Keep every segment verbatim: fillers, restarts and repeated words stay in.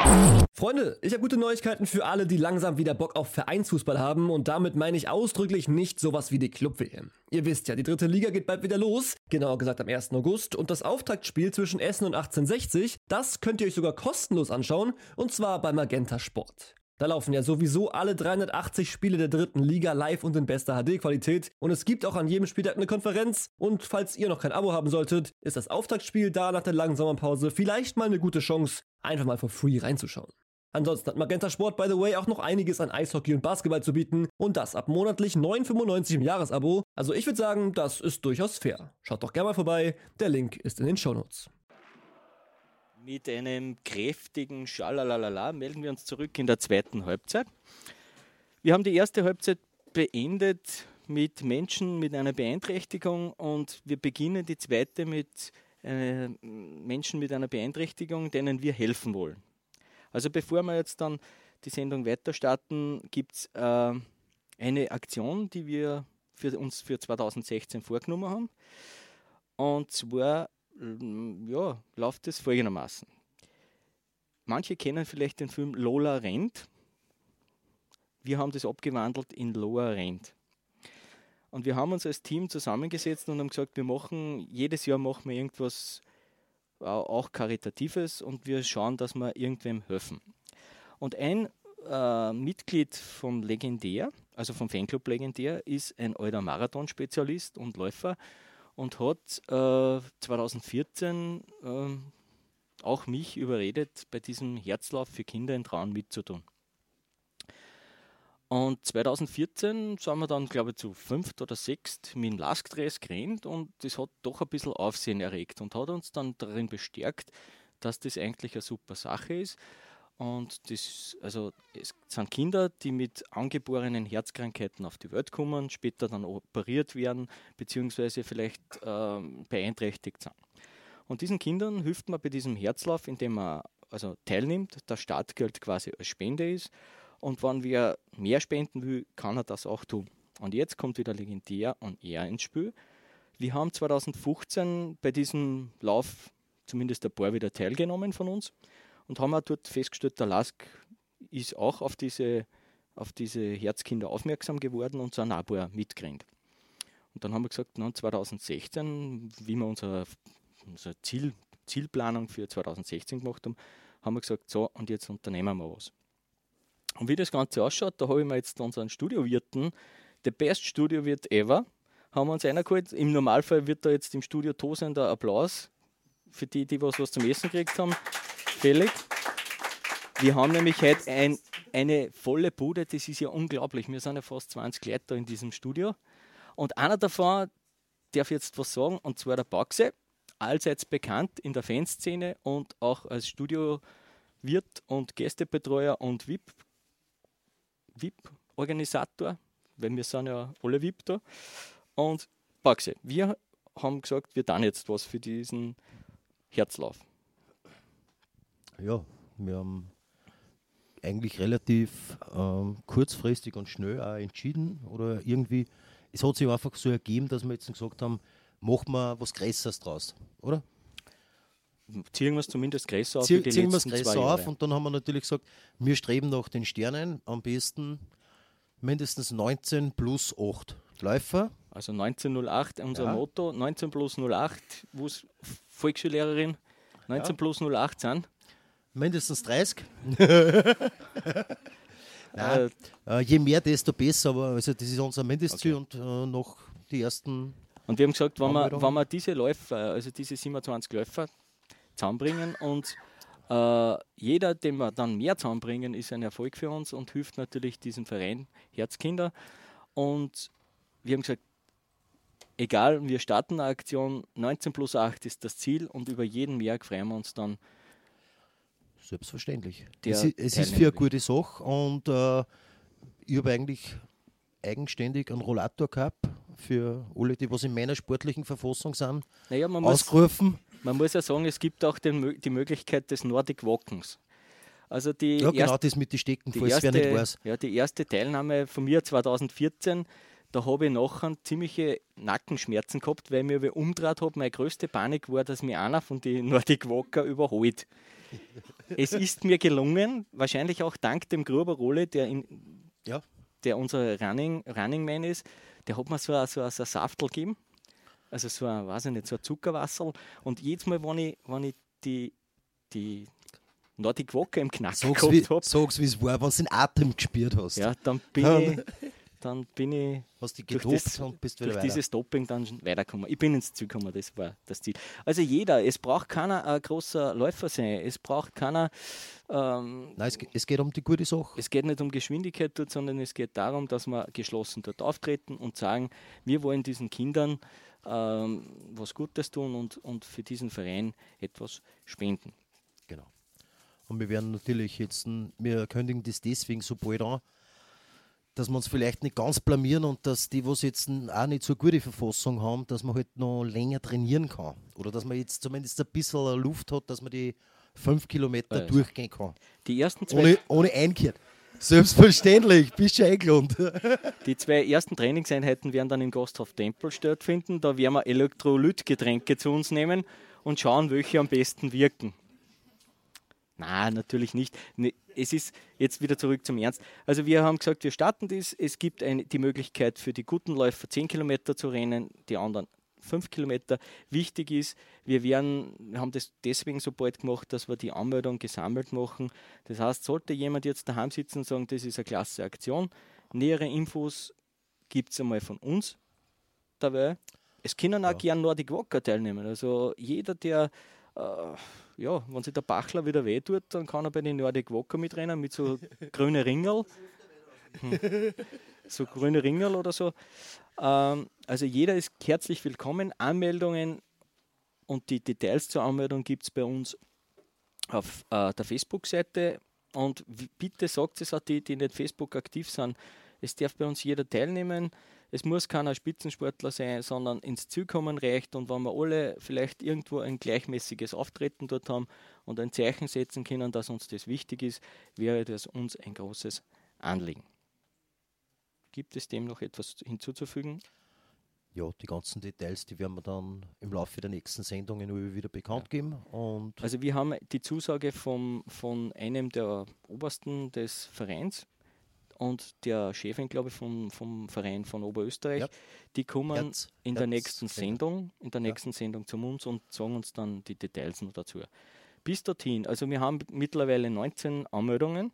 Freunde, ich habe gute Neuigkeiten für alle, die langsam wieder Bock auf Vereinsfußball haben und damit meine ich ausdrücklich nicht sowas wie die Club-W M. Ihr wisst ja, die dritte Liga geht bald wieder los, genauer gesagt am ersten August und das Auftaktspiel zwischen Essen und achtzehnhundertsechzig, das könnt ihr euch sogar kostenlos anschauen und zwar bei Magenta Sport. Da laufen ja sowieso alle dreihundertachtzig Spiele der dritten Liga live und in bester H D-Qualität und es gibt auch an jedem Spieltag eine Konferenz und falls ihr noch kein Abo haben solltet, ist das Auftaktspiel da nach der langen Sommerpause vielleicht mal eine gute Chance, einfach mal for free reinzuschauen. Ansonsten hat Magenta Sport, by the way, auch noch einiges an Eishockey und Basketball zu bieten und das ab monatlich neun fünfundneunzig im Jahresabo. Also ich würde sagen, das ist durchaus fair. Schaut doch gerne mal vorbei, der Link ist in den Shownotes. Mit einem kräftigen Schalalalala melden wir uns zurück in der zweiten Halbzeit. Wir haben die erste Halbzeit beendet mit Menschen mit einer Beeinträchtigung und wir beginnen die zweite mit äh, Menschen mit einer Beeinträchtigung, denen wir helfen wollen. Also bevor wir jetzt dann die Sendung weiter starten, gibt es äh, eine Aktion, die wir für uns für zweitausendsechzehn vorgenommen haben. Und zwar ja, läuft es folgendermaßen. Manche kennen vielleicht den Film Lola rennt. Wir haben das abgewandelt in Loa rennt. Und wir haben uns als Team zusammengesetzt und haben gesagt, wir machen, jedes Jahr machen wir irgendwas auch Karitatives und wir schauen, dass wir irgendwem helfen. Und ein äh, Mitglied von Legendär, also vom Fanclub Legendär, ist ein alter Marathonspezialist und Läufer und hat äh, zweitausendvierzehn äh, auch mich überredet, bei diesem Herzlauf für Kinder in Traun mitzutun. Und zweitausendvierzehn sind wir dann, glaube ich, zu fünft oder sechst mit dem Laskdress gerannt und das hat doch ein bisschen Aufsehen erregt und hat uns dann darin bestärkt, dass das eigentlich eine super Sache ist. Und das, also es sind Kinder, die mit angeborenen Herzkrankheiten auf die Welt kommen, später dann operiert werden, beziehungsweise vielleicht äh, beeinträchtigt sind. Und diesen Kindern hilft man bei diesem Herzlauf, indem man also teilnimmt, das Startgeld quasi als Spende ist. Und wenn wer mehr spenden will, kann er das auch tun. Und jetzt kommt wieder Legendär und er ins Spiel. Wir haben zweitausendfünfzehn bei diesem Lauf zumindest ein paar wieder teilgenommen von uns und haben auch dort festgestellt, der Lask ist auch auf diese, auf diese Herzkinder aufmerksam geworden und sind auch ein paar mitgerannt. Und dann haben wir gesagt, na, zweitausendsechzehn, wie wir unsere, unsere Ziel, Zielplanung für zweitausendsechzehn gemacht haben, haben wir gesagt, so, und jetzt unternehmen wir was. Und wie das Ganze ausschaut, da habe ich mir jetzt unseren Studiowirten, the best Studiowirt ever, haben wir uns reingeholt. Im Normalfall wird da jetzt im Studio tosender Applaus für die, die was, was zum Essen gekriegt haben, fällig. Wir haben nämlich heute ein, eine volle Bude, das ist ja unglaublich. Wir sind ja fast zwanzig Leute da in diesem Studio. Und einer davon darf jetzt was sagen, und zwar der Baxi, allseits bekannt in der Fanszene und auch als Studiowirt und Gästebetreuer und V I P V I P-Organisator, weil wir sind ja alle V I P da. Und Baxi, wir haben gesagt, wir tun jetzt was für diesen Herzlauf. Ja, wir haben eigentlich relativ ähm, kurzfristig und schnell auch entschieden oder irgendwie, es hat sich einfach so ergeben, dass wir jetzt gesagt haben, machen wir was Größeres draus, oder? Ziehen wir es zumindest größer auf Zieh, wie die ziehen letzten wir es zwei größer Jahre. auf und dann haben wir natürlich gesagt, wir streben nach den Sternen, am besten mindestens neunzehn plus acht Läufer. Also neunzehn null acht, unser Ja. Motto, neunzehn plus null acht, wo es Volksschullehrerin, neunzehn Ja. plus null acht sind. Mindestens dreißig. Äh, Äh, je mehr, desto besser, aber also das ist unser Mindestziel Okay. und äh, noch die ersten. Und wir haben gesagt, wenn wir, Anmeldung. wenn wir diese Läufer, also diese siebenundzwanzig Läufer zusammenbringen und äh, jeder, den wir dann mehr zusammenbringen, ist ein Erfolg für uns und hilft natürlich diesem Verein Herzkinder. Und wir haben gesagt, egal, wir starten eine Aktion, neunzehn plus acht ist das Ziel und über jeden mehr freuen wir uns dann. Selbstverständlich. Der Es, i- es ist Teilnehmer für eine will. gute Sache und äh, ich habe eigentlich eigenständig einen Rollator gehabt für alle, die was in meiner sportlichen Verfassung sind, Naja, man muss, ausgerufen. man muss ja sagen, es gibt auch den, Mö- die Möglichkeit des Nordic Walkens. Also die Ja, genau erste, das mit den Stecken, die, falls wer nicht weiß. erste, ja, die erste Teilnahme von mir zweitausendvierzehn, da habe ich nachher ziemliche Nackenschmerzen gehabt, weil ich mich aber umgedreht habe. Meine größte Panik war, dass mir einer von den Nordic Walker überholt. es ist mir gelungen, wahrscheinlich auch dank dem Gruber Rolle, der, in, Ja. der unser Running, Running Man ist, der hat mir so ein, so ein, so ein Saftel gegeben, also so ein, weiß ich nicht, so ein Zuckerwasserl. Und jedes Mal, wenn ich, wenn ich die, die Nordic Walker im Knack Sag's gehabt wie, habe, sag's, wie es war, wenn du den Atem gespürt hast. ja, dann bin Ja. ich, dann bin ich Hast dich durch, gedopt das, und bist wieder durch weiter. dieses Doping dann schon weitergekommen. Ich bin ins Ziel gekommen, das war das Ziel. Also jeder, es braucht keiner ein großer Läufer sein, es braucht keiner, ähm, Nein, es, ge- es geht um die gute Sache. es geht nicht um Geschwindigkeit dort, sondern es geht darum, dass wir geschlossen dort auftreten und sagen, wir wollen diesen Kindern ähm, was Gutes tun und, und für diesen Verein etwas spenden. Genau. Und wir werden natürlich jetzt, n- wir kündigen das deswegen so bald an, dass wir uns vielleicht nicht ganz blamieren und dass die, was jetzt n- auch nicht so gute Verfassung haben, dass man halt noch länger trainieren kann. Oder dass man jetzt zumindest ein bisschen Luft hat, dass man die fünf Kilometer Also. durchgehen kann. Die ersten zwei Ohne, ohne Einkehr. Selbstverständlich, bist schon eingeladen. Die zwei ersten Trainingseinheiten werden dann im Gasthof Tempel stattfinden. Da werden wir Elektrolytgetränke zu uns nehmen und schauen, welche am besten wirken. Nein, natürlich nicht. Ne, Es ist jetzt wieder zurück zum Ernst. Also wir haben gesagt, wir starten das. Es gibt eine, die Möglichkeit für die guten Läufer zehn Kilometer zu rennen, die anderen fünf Kilometer. Wichtig ist, wir werden, wir haben das deswegen so bald gemacht, dass wir die Anmeldung gesammelt machen. Das heißt, sollte jemand jetzt daheim sitzen und sagen, das ist eine klasse Aktion, nähere Infos gibt es einmal von uns dabei. Es können auch Ja. gern Nordic Walker teilnehmen. Also jeder, der, äh, ja, wenn sich der Bachler wieder wehtut, dann kann er bei den Nordic Walker mitrennen mit so grüne Ringel. Hm. So grüne Ringel oder so. Ähm, also jeder ist herzlich willkommen. Anmeldungen und die Details zur Anmeldung gibt es bei uns auf äh, der Facebook-Seite. Und w- bitte sagt es auch die, die nicht Facebook aktiv sind. Es darf bei uns jeder teilnehmen. Es muss keiner Spitzensportler sein, sondern ins Ziel kommen reicht. Und wenn wir alle vielleicht irgendwo ein gleichmäßiges Auftreten dort haben und ein Zeichen setzen können, dass uns das wichtig ist, wäre das uns ein großes Anliegen. Gibt es dem noch etwas hinzuzufügen? Ja, die ganzen Details, die werden wir dann im Laufe der nächsten Sendungen wieder bekannt geben. Und Also wir haben die Zusage vom, von einem der Obersten des Vereins und der Chefin, glaube ich, vom, vom Verein von Oberösterreich. Ja. Die kommen Herz- in der Herz- nächsten Sendung, in der nächsten Sendung zu uns und sagen uns dann die Details noch dazu. Bis dorthin, also wir haben mittlerweile neunzehn Anmeldungen,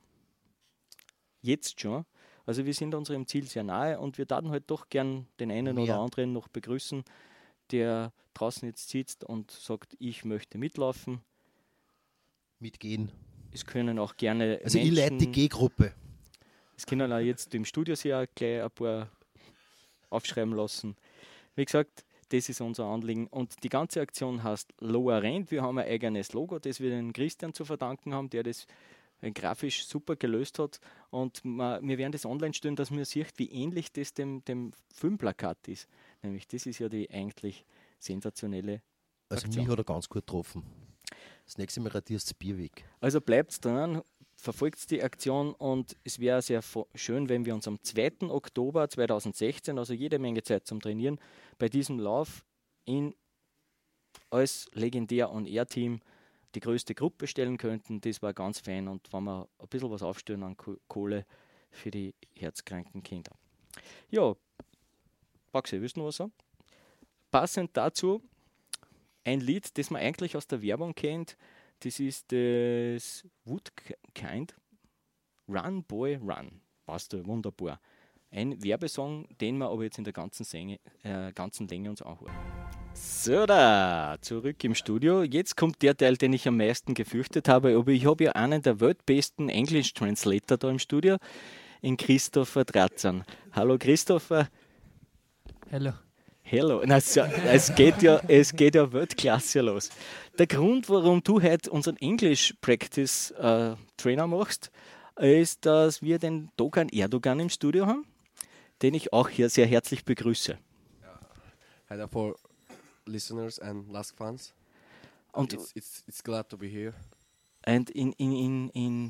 jetzt schon. Also wir sind unserem Ziel sehr nahe und wir würden halt doch gern den einen Mehr. oder anderen noch begrüßen, der draußen jetzt sitzt und sagt, ich möchte mitlaufen. mitgehen. Es können auch gerne Also ich leite die Menschen, G-Gruppe. es können auch jetzt im Studio sich auch gleich ein paar aufschreiben lassen. Wie gesagt, das ist unser Anliegen. Und die ganze Aktion heißt Lower Rent. Wir haben ein eigenes Logo, das wir den Christian zu verdanken haben, der das äh, grafisch super gelöst hat. Und ma, wir werden das online stellen, dass man sieht, wie ähnlich das dem, dem Filmplakat ist. Nämlich, das ist ja die eigentlich sensationelle Also Aktion. mich hat er ganz gut getroffen. Das nächste Mal radierst du das Bier weg. Also bleibt dran, verfolgt die Aktion und es wäre sehr fo- schön, wenn wir uns am zweiten Oktober zweitausendsechzehn, also jede Menge Zeit zum Trainieren, bei diesem Lauf in, als legendär On-Air-Team die größte Gruppe stellen könnten. Das war ganz fein und wenn wir ein bisschen was aufstellen an Ko- Kohle für die herzkranken Kinder. Ja, Baxi, willst du noch was sagen? Passend dazu ein Lied, das man eigentlich aus der Werbung kennt. Das ist das Woodkind, Run Boy Run. Passt du, wunderbar. Ein Werbesong, den wir aber jetzt in der ganzen, Sänge, äh, ganzen Länge uns anhören. So, da, zurück im Studio. Jetzt kommt der Teil, den ich am meisten gefürchtet habe, aber ich habe ja einen der weltbesten English-Translator da im Studio, in Christopher Dratzan. Hallo Christopher. Hello. Hello. Na, so, es, geht ja, es geht ja Weltklasse los. Der Grund, warum du heute unseren English Practice äh, Trainer machst, ist, dass wir den Dogan Erdogan im Studio haben, den ich auch hier sehr herzlich begrüße. Hi there for listeners and Lask fans. Und It's, it's, it's glad to be here. and in, in, in, in,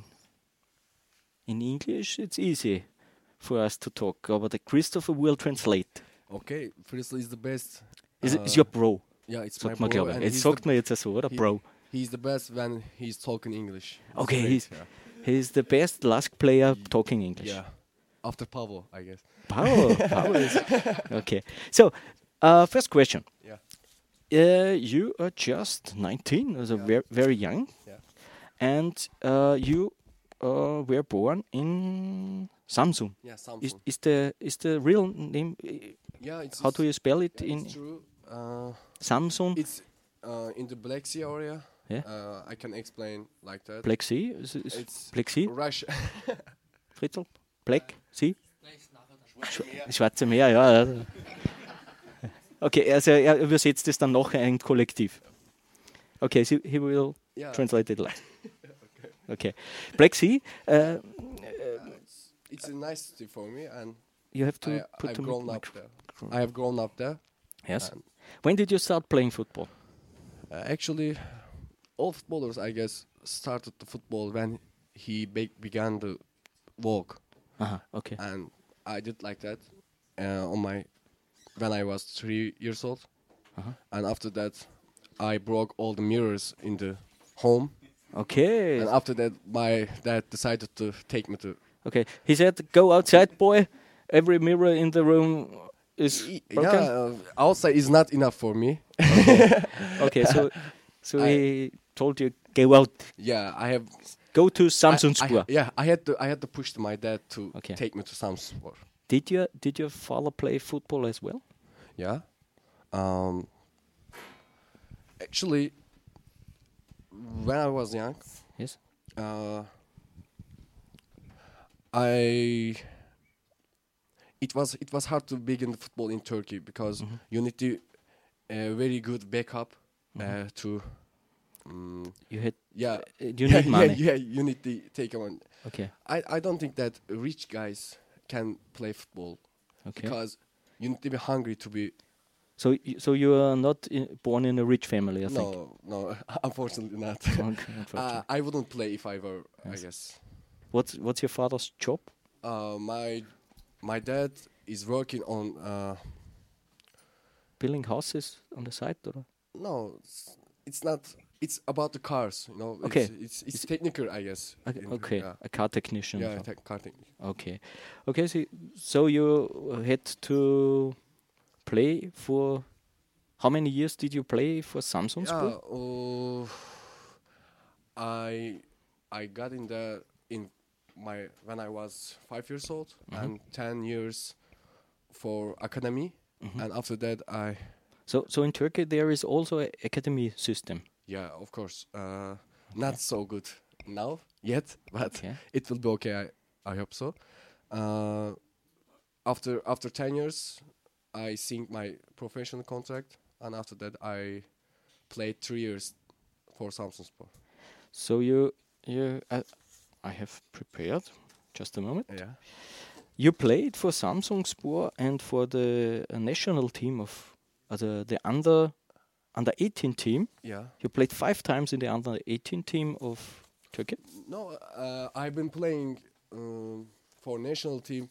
in English, it's easy for us to talk, aber the Christopher will translate. Okay, firstly, is the best. Is, uh, is your bro, yeah, it's sagt my man, bro, glaube ich. and Jetzt he's sagt the, man jetzt so, oder? he- Bro. he's the best when he's talking English. It's Okay, great, he's yeah. he's the best Lask player talking English. yeah. After Pablo, I guess. Pablo, Pablo is okay. So, uh, first question. Yeah. Uh, you are just nineteen, so Yeah. very very young, Yeah. and uh, you uh, were born in Samsung. Yeah, Samsung. Is is the is the real name? uh, yeah, it's How it's- do you spell it yeah, in it's true. Uh, Samsung? it's uh, in the Black Sea area. Yeah. Uh, I can explain like that. Black Sea? Is, is It's Black Sea? Russia. Fritzl? Black Sea? Schwa- Schwarze Meer, ja. ja. Okay, also er übersetzt es dann nachher ein Kollektiv. Okay, so he will yeah. translate it live. Okay. Black Sea, uh, Uh, it's, it's a nice city for me, and you have to I, put I've the grown mic- up there. I have grown up there. Yes. And When did you start playing football? uh, actually, all footballers, I guess, started the football when he be- began to walk, Uh-huh, okay. and I did like that uh, on my when I was three years old, Uh-huh. and after that, I broke all the mirrors in the home, Okay. and after that, my dad decided to take me to. Okay. He said, "Go outside, boy. Every mirror in the room is broken." Yeah, uh, outside is not enough for me. Okay. So, so I- he told you, "Go out. Yeah, I have Go to I- Samsung I- Spur." yeah, I had to. I had to push my dad to Okay. take me to Samspor. Did your Did your father play football as well? Yeah. Um. Actually, when I was young, Yes. uh, I. It was it was hard to begin the football in Turkey because Mhm. you need to a very good backup Mhm. uh, to. Um, You had. yeah. Uh, you need money. Yeah, yeah, you need to take on. Okay. I, I don't think that rich guys can play football Okay. because you need to be hungry to be. So, y- so you are not i born in a rich family, I think. No, no, unfortunately not. Okay, uh, unfortunately. I wouldn't play if I were. Yes. I guess. What's What's your father's job? Uh, my my dad is working on. Uh, Building houses on the side, or? no, it's, it's not. It's about the cars. You know. Okay. It's it's, it's technical, I guess. Okay, in- okay. Yeah. A car technician. Yeah, so- tech, car technical. Okay, okay. So, so you had to play for. How many years did you play for Samsung Yeah. Spur? Uh, I I got in there in my when I was five years old Mhm. and ten years for academy, Mhm. and after that I So, so in Turkey there is also a academy system. yeah of course uh, not so good now yet, but Okay. it will be okay. I, I hope so. Uh, after after ten years, I signed my professional contract, and after that I played three years for Samsung Sport. So you, you, I, I have prepared. Just a moment. Yeah. You played for Samsung Spor and for the uh, national team of uh, the the under under eighteen team. Yeah. You played five times in the under eighteen team of Turkey. No, uh, I've been playing um, for national team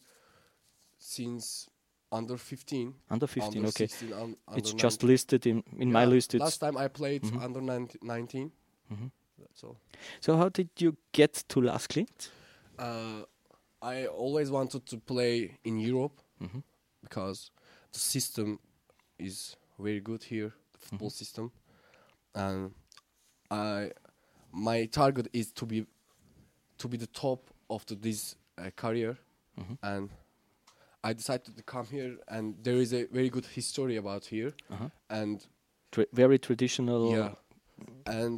since under fifteen. Under fifteen, under okay. sixteen, un- It's under just nineteen. listed in in my Yeah, list. It's Last time I played Mhm. under nineteen. nineteen. Mhm. That's all. So how did you get to Las Klint? Uh, I always wanted to play in Europe Mhm. because the system is very good here, the football Mhm. system, and I my target is to be to be the top of the, this uh, career, Mhm. and I decided to come here, and there is a very good history about here, Uh-huh. and Tra- very traditional. yeah, and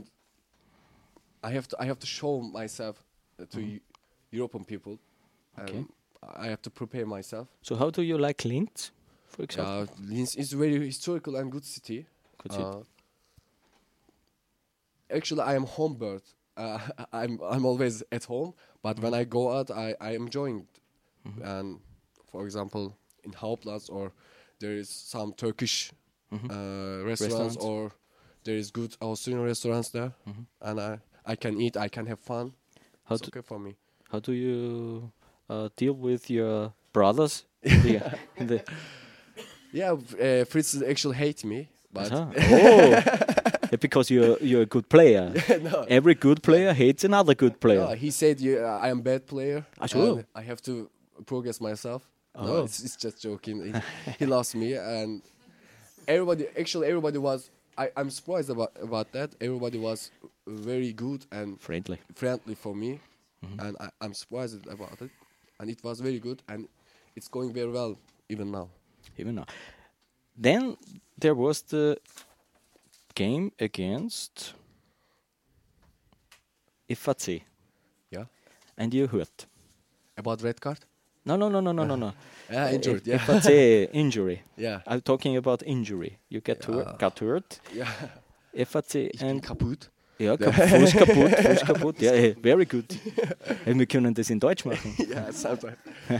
I have to I have to show myself uh, to Mhm. Eu- European people. Okay. and I have to prepare myself. So how do you like Klint, for example? Uh, Linz is very historical and good city. Could you- Uh, actually, I am home bird. Uh, I'm I'm always at home, but when I go out, I I am enjoying. it. Mhm. And for example, in Hauptplatz, or there is some Turkish Mhm. uh, restaurants, Restaurants. or there is good Austrian restaurants there, Mhm. and I I can eat, I can have fun. How It's do, okay for me. how do you uh, deal with your brothers? in the, in the Yeah, uh, Fritz actually hate me, but Uh-huh. Oh, Because you're you're a good player. no. Every good player hates another good player. No, he said you, uh, I am bad player. Ah, sure. and I have to progress myself. Oh. No, it's, it's just joking. He, he lost me, and everybody. Actually, everybody was. I, I'm surprised about about that. Everybody was very good and Friendly. friendly for me, and I, I'm surprised about it. And it was very good, and it's going very well even now. Even now. Then there was the game against F A C, Yeah. and you hurt. About red card? No, no, no, no, no, no, no. Yeah, injured. F- Yeah. F A C injury. yeah. I'm talking about injury. You get Ja. hurt, got hurt. Yeah. F A C Ich bin and kaputt. ja, kap Fuß kaputt, Fuß kaputt. Ja, eh, very good. Eh, wir können das in Deutsch machen. yeah, sometimes.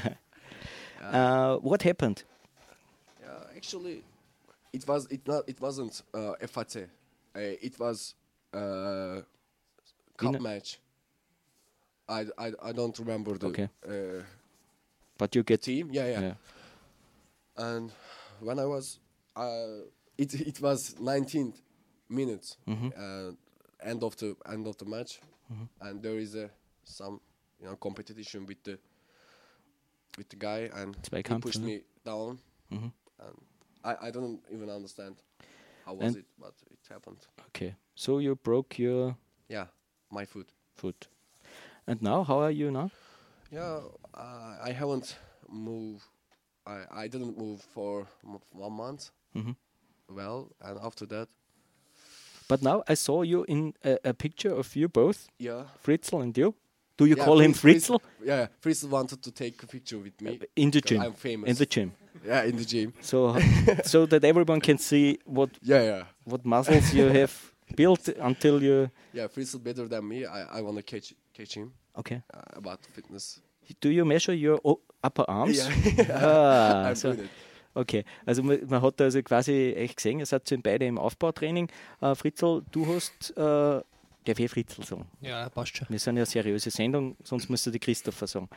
Uh, what happened? Yeah, actually, it was it not it wasn't uh, F A C. Uh, it was uh, cup Wiener- match. I, I, I don't remember the Okay. uh, But you get team. Yeah, yeah, yeah. And when I was, uh, it it was nineteen minutes. Mhm. Uh, end of the end of the match, Mhm. and there is a some you know competition with the with the guy, and he Zweikampf, pushed ja. me down, Mhm. and I I don't even understand how was And- it, but it happened. Okay. So you broke your Yeah, my foot. foot. And now, how are you now? Yeah, uh, I haven't moved. I I didn't move for m- one month. Mhm. Well, and after that, But now I saw you in a, a picture of you both, yeah. Fritzl and you. Do you Yeah, call him Fritz- Fritzl? Yeah, Fritzl wanted to take a picture with me. In the because gym. I'm famous. In the gym. Yeah, in the gym. So, so that everyone can see what Yeah, yeah. what muscles you have built until you. Yeah, Fritzl better than me. I, I want to catch catch him Okay. uh, about fitness. Do you measure your o- upper arms? Yeah, Ah, I'm so, doing it. okay. Also man, man hat da also quasi echt gesehen, ihr seid so beide im Aufbautraining. Äh, Fritzl, du hast, äh, darf ich Fritzl sagen? Ja, passt schon. Wir sind ja eine seriöse Sendung, sonst müsste die Christopher sagen.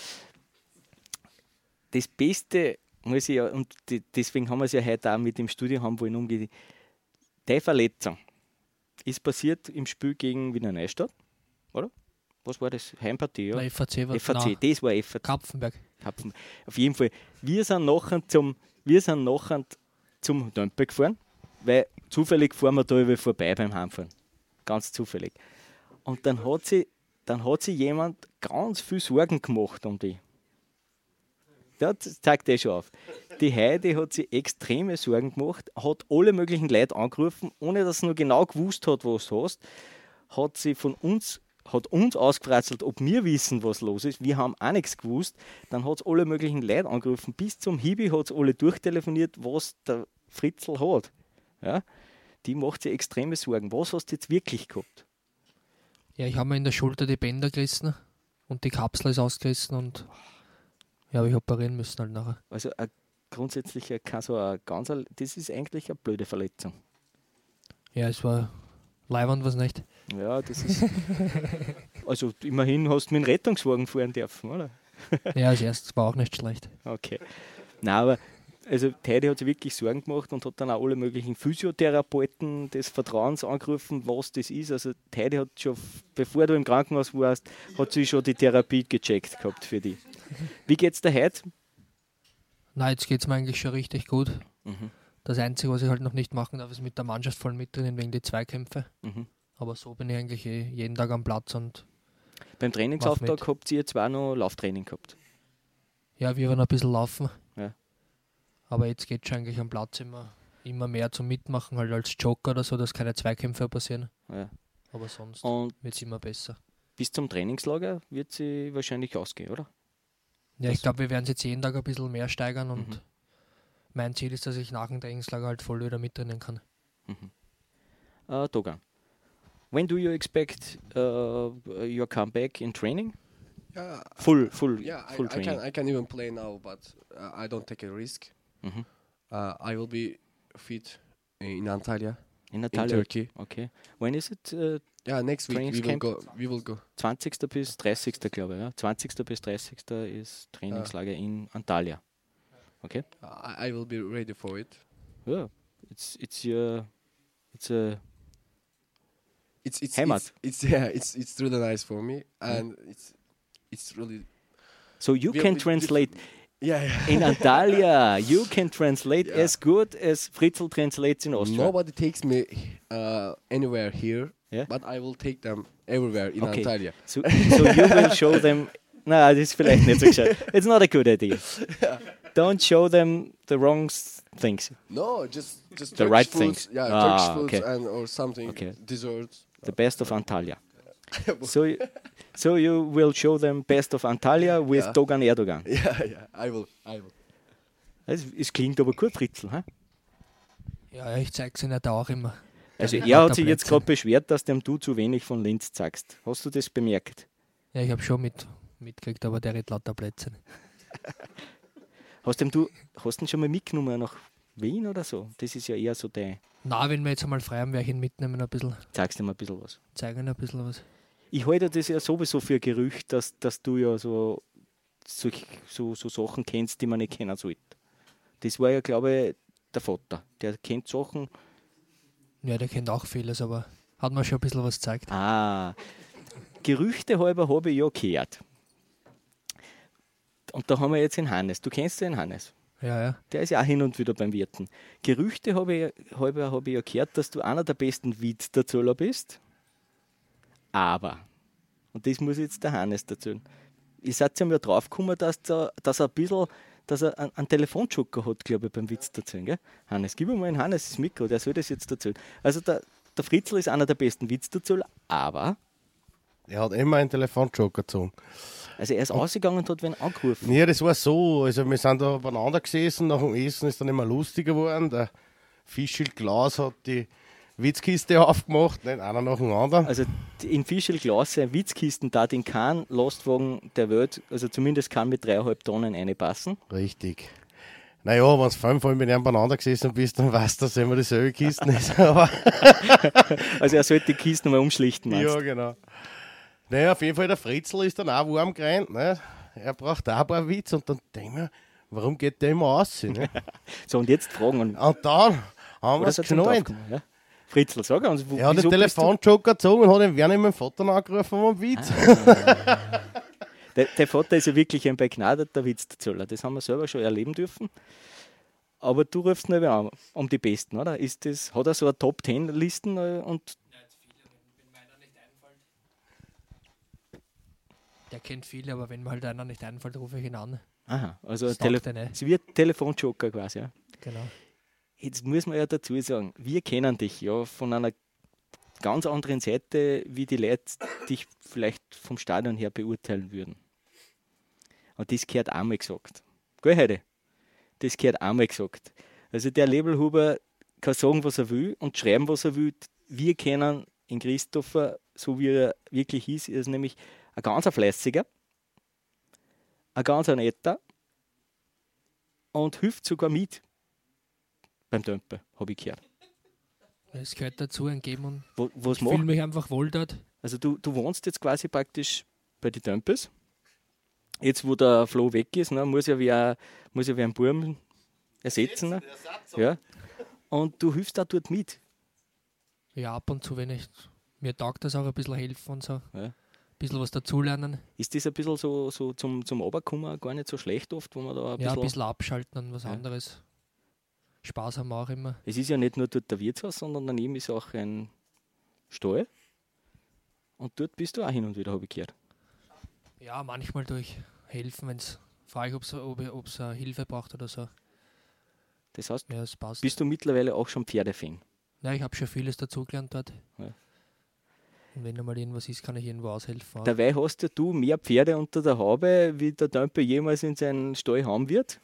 Das Beste muss ich ja, und die, deswegen haben wir es ja heute auch mit dem Studio haben wollen umgehen. Die Verletzung ist passiert im Spiel gegen Wiener Neustadt, oder? Was war das? Heimpartie, ja? Na, F A C war F A C, nein, das war F A C. Kapfenberg. Kapfen. Auf jeden Fall, wir sind nachher zum, wir sind nachher zum Dömpel gefahren, weil zufällig fahren wir da über vorbei beim Heimfahren. Ganz zufällig. Und dann hat sie, dann hat sie jemand ganz viel Sorgen gemacht um die. Das zeigt das schon auf. Die Heidi hat sich extreme Sorgen gemacht, hat alle möglichen Leute angerufen, ohne dass sie nur genau gewusst hat, was du hast. Hat sie von uns, hat uns ausgefratzelt, ob wir wissen, was los ist. Wir haben auch nichts gewusst. Dann hat sie alle möglichen Leute angerufen. Bis zum Hibi hat sie alle durchtelefoniert, was der Fritzl hat. Ja? Die macht sich extreme Sorgen. Was hast du jetzt wirklich gehabt? Ja, ich habe mir in der Schulter die Bänder gerissen und die Kapsel ist ausgerissen und ja, habe ich operieren müssen halt nachher. Also ein grundsätzlich ein- kein so ein ganz, ein- das ist eigentlich eine blöde Verletzung. Ja, es war leiwand was nicht. Ja, das ist. Also immerhin hast du mit dem Rettungswagen fahren dürfen, oder? Ja, als erstes war auch nicht schlecht. Okay. Nein, aber also die Heidi hat sich wirklich Sorgen gemacht und hat dann auch alle möglichen Physiotherapeuten des Vertrauens angerufen, was das ist. Also die Heidi hat schon, bevor du im Krankenhaus warst, hat sie schon die Therapie gecheckt gehabt für die. Wie geht's dir heute? Na, jetzt geht es mir eigentlich schon richtig gut. Mhm. Das Einzige, was ich halt noch nicht machen darf, ist mit der Mannschaft voll mittrainieren wegen die Zweikämpfe. Mhm. Aber so bin ich eigentlich eh jeden Tag am Platz und Beim Mach Trainingsauftag mit. habt ihr zwar noch Lauftraining gehabt. ja, wir werden ein bisschen laufen. Ja. Aber jetzt geht schon eigentlich am Platz immer, immer mehr zum Mitmachen, halt als Joker oder so, dass keine Zweikämpfe passieren. Ja. Aber sonst Und wird es immer besser. bis zum Trainingslager wird sie wahrscheinlich ausgehen, oder? Ja, ich Das- glaube, wir werden es jetzt jeden Tag ein bisschen mehr steigern und Mhm. mein Ziel ist, dass ich nach dem Trainingslager halt voll wieder mittrainieren kann. Uh, Dogan, when do you expect uh, your comeback in training? Yeah, Full, full, yeah. I, full I training. can I can even play now, but uh, I don't take a risk. Mhm. Uh, I will be fit in Antalya, In in Natalia. Turkey. Okay. When is it? Uh, Yeah, next week we will Trainingscamp? go. We will go. zwanzigsten bis dreißigsten glaube ich. Ja? zwanzigsten bis dreißigsten ist Trainingslager in Antalya. Okay. I, I will be ready for it. Ja, it's it's your it's a it's it's Heimat. it's, it's yeah, it's it's really nice for me, and it's it's really So you we- can we- translate yeah. yeah. in Antalya. You can translate Yeah. as good as Fritzl translates in Austria. Nobody takes me uh, anywhere here, Yeah. but I will take them everywhere in Okay. Antalya. So, so you will show them. Na, das ist vielleicht nicht so gescheit. It's not a good idea. Don't show them the wrong s- things. No, just just The Turkish right foods, things. Yeah, Ah, Turkish foods okay. and or something Okay. desserts. The best of Antalya. So, y- so you will show them best of Antalya with Ja. Dogan Erdogan. Yeah, yeah, I will, I will. Es, es klingt aber gut, Fritzl. Hä? Ja, ich zeig's ihnen da auch immer. Also Ja, er hat der sich jetzt Blödsinn. gerade beschwert, dass dem du zu wenig von Linz sagst. Hast du das bemerkt? Ja, ich habe schon mit, mitgekriegt, aber der redet lauter Blödsinn. Hast dem du hast ihn schon mal mitgenommen nach Wien oder so? Das ist ja eher so der. Na, wenn wir jetzt einmal frei haben, werde ich ihn mitnehmen, ein bisschen, Zeigst du mir ein bisschen was. zeigen ein bisschen was. Ich halte das ja sowieso für ein Gerücht, dass, dass du ja so, so, so, so Sachen kennst, die man nicht kennen sollte. Das war ja, glaube ich, der Vater. Der kennt Sachen. Ja, der kennt auch vieles, aber hat mir schon ein bisschen was gezeigt. Ah, Gerüchte halber habe ich ja gehört. Und da haben wir jetzt den Hannes. Du kennst den Hannes. Ja, ja. Der ist ja auch hin und wieder beim Wirten. Gerüchte habe ich, halber habe ich ja gehört, dass du einer der besten Witzderzähler bist. Aber, und das muss jetzt der Hannes erzählen, ich seid ja mal draufgekommen, dass, der, dass er ein bisschen, dass er einen, einen Telefonjoker hat, glaube ich, beim Witz erzählen. Gell? Hannes, gib mir mal einen Hannes das Mikro, der soll das jetzt erzählen. Also der, der Fritzl ist einer der besten Witzerzähler, aber, Er hat immer einen Telefonjoker gezogen. also er ist ausgegangen und hat wen angerufen. Ja, das war so. Also wir sind da beieinander gesessen, nach dem Essen ist dann immer lustiger geworden. Der Fischl Klaus hat die Witzkiste aufgemacht, nicht einer nach dem anderen. Also in Fischl Glas, Witzkisten, da in keinen Lastwagen der Welt, also zumindest kann mit dreieinhalb Tonnen reinpassen. Richtig. Naja, wenn du fünfmal mit einem beieinander gesessen bist, dann weißt du, dass immer dieselbe Kisten ist. Aber Also er sollte die Kisten mal umschlichten, meinst ja, du? genau. Naja, auf jeden Fall, der Fritzl ist dann auch warm gerannt. Ne? Er braucht auch ein paar Witz und dann denke ich mir, warum geht der immer aus? Ne? So, und jetzt fragen wir. Und dann haben wir Oder es seid ihr geknallt. draufgekommen, ja? Fritzl, sag uns, wo, Er hat den wieso bist du- Telefonjoker gezogen und hat den Werner mit dem Vater angerufen um einen Witz. Der, der Vater ist ja wirklich ein begnadeter Witzerzähler. Das haben wir selber schon erleben dürfen. Aber du rufst ihn an, um die Besten, oder? Ist das, hat er so eine Top-Ten-Listen äh, und Der kennt viele, aber wenn mir halt einer nicht einfällt, rufe ich ihn an. aha, also Das Tele taugt er nicht. es wird Telefonjoker quasi. Ja. Genau. Jetzt muss man ja dazu sagen, wir kennen dich ja von einer ganz anderen Seite, wie die Leute dich vielleicht vom Stadion her beurteilen würden. Und das gehört einmal gesagt. Gell, Heide? Das gehört einmal gesagt. Also der Lebelhuber kann sagen, was er will und schreiben, was er will. Wir kennen in Christopher, so wie er wirklich ist, er ist nämlich ein ganz fleißiger, ein ganz netter und hilft sogar mit beim Dömpe, habe ich gehört. Es gehört dazu, ein Geben und Wo, was ich fühle macht? mich einfach wohl dort. Also du, du wohnst jetzt quasi praktisch bei den Dömpes. Jetzt, wo der Flo weg ist, ne, muss ja wer, muss ja wer einen Burm ersetzen. Ne? Ja. Und du hilfst auch dort mit. Ja, ab und zu, wenn ich. Mir taugt das auch ein bisschen helfen und so. Ja. Ein bisschen was dazulernen. Ist das ein bisschen so, so zum, zum Runterkommen gar nicht so schlecht oft, wo man da ein Ja, ein bisschen... bisschen abschalten und was Ja. anderes. Spaß haben wir auch immer. Es ist ja nicht nur dort der Wirtshaus, sondern daneben ist auch ein Stall. Und dort bist du auch hin und wieder, habe ich gehört. Ja, manchmal durch helfen, wenn es. Frage ich, ob's, ob es Hilfe braucht oder so. Das heißt, Ja, es passt. bist du mittlerweile auch schon Pferdefan? Ja, ich habe schon vieles dazugelernt dort. Ja. Und wenn einmal irgendwas ist, kann ich irgendwo aushelfen. auch. Dabei hast ja du mehr Pferde unter der Haube, wie der Dömpe jemals in seinen Stall haben wird.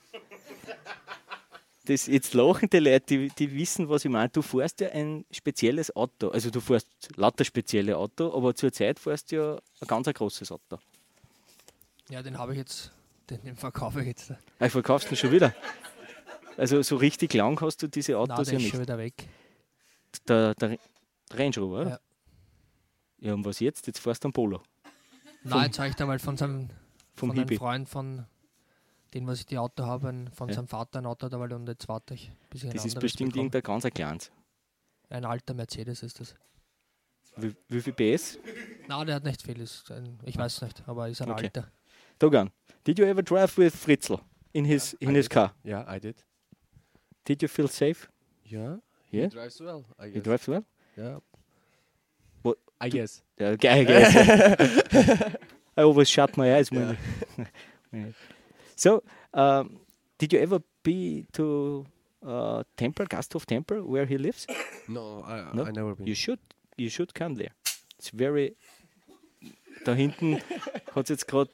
Das, jetzt lachen die Leute, die, die wissen, was ich meine. Du fährst ja ein spezielles Auto. Also du fährst lauter spezielle Auto, aber zurzeit fährst du ja ein ganz ein großes Auto. Ja, den habe ich jetzt. Den, den verkaufe ich jetzt. Ah, ich verkaufst ihn schon wieder. Also so richtig lang hast du diese Nein, Autos der ja ist nicht. schon wieder weg. Der, der Range Rover, oder? Ja. Ja, und was jetzt? Jetzt fährst du einen Polo. Nein, jetzt habe ich da mal von seinem Vom von einem Hibi. Freund von dem, was ich die Auto habe, ein- von Ja. seinem Vater ein Auto da, weil und jetzt warte ich, bis ich ein Das ist anderes bestimmt bekomme. irgendein ganz ein kleines. Ein alter Mercedes ist das. Wie, wie viel P S? Nein, der hat nicht viel. Ist ein, ich weiß nicht, aber er ist ein Okay. alter. Dogan, did you ever drive with Fritzl in his in I his did. car? Yeah, I did. Did you feel safe? Yeah. Yeah? He drives well. I He guess. drives well? Yeah. What- I guess. Yeah, I guess. I always shut my eyes when. when- so, um, did you ever be to uh, Temple, Gasthof Temple, where he lives? No, I No? I never been. You should, you should come there. It's very. Da hinten hat es jetzt gerade.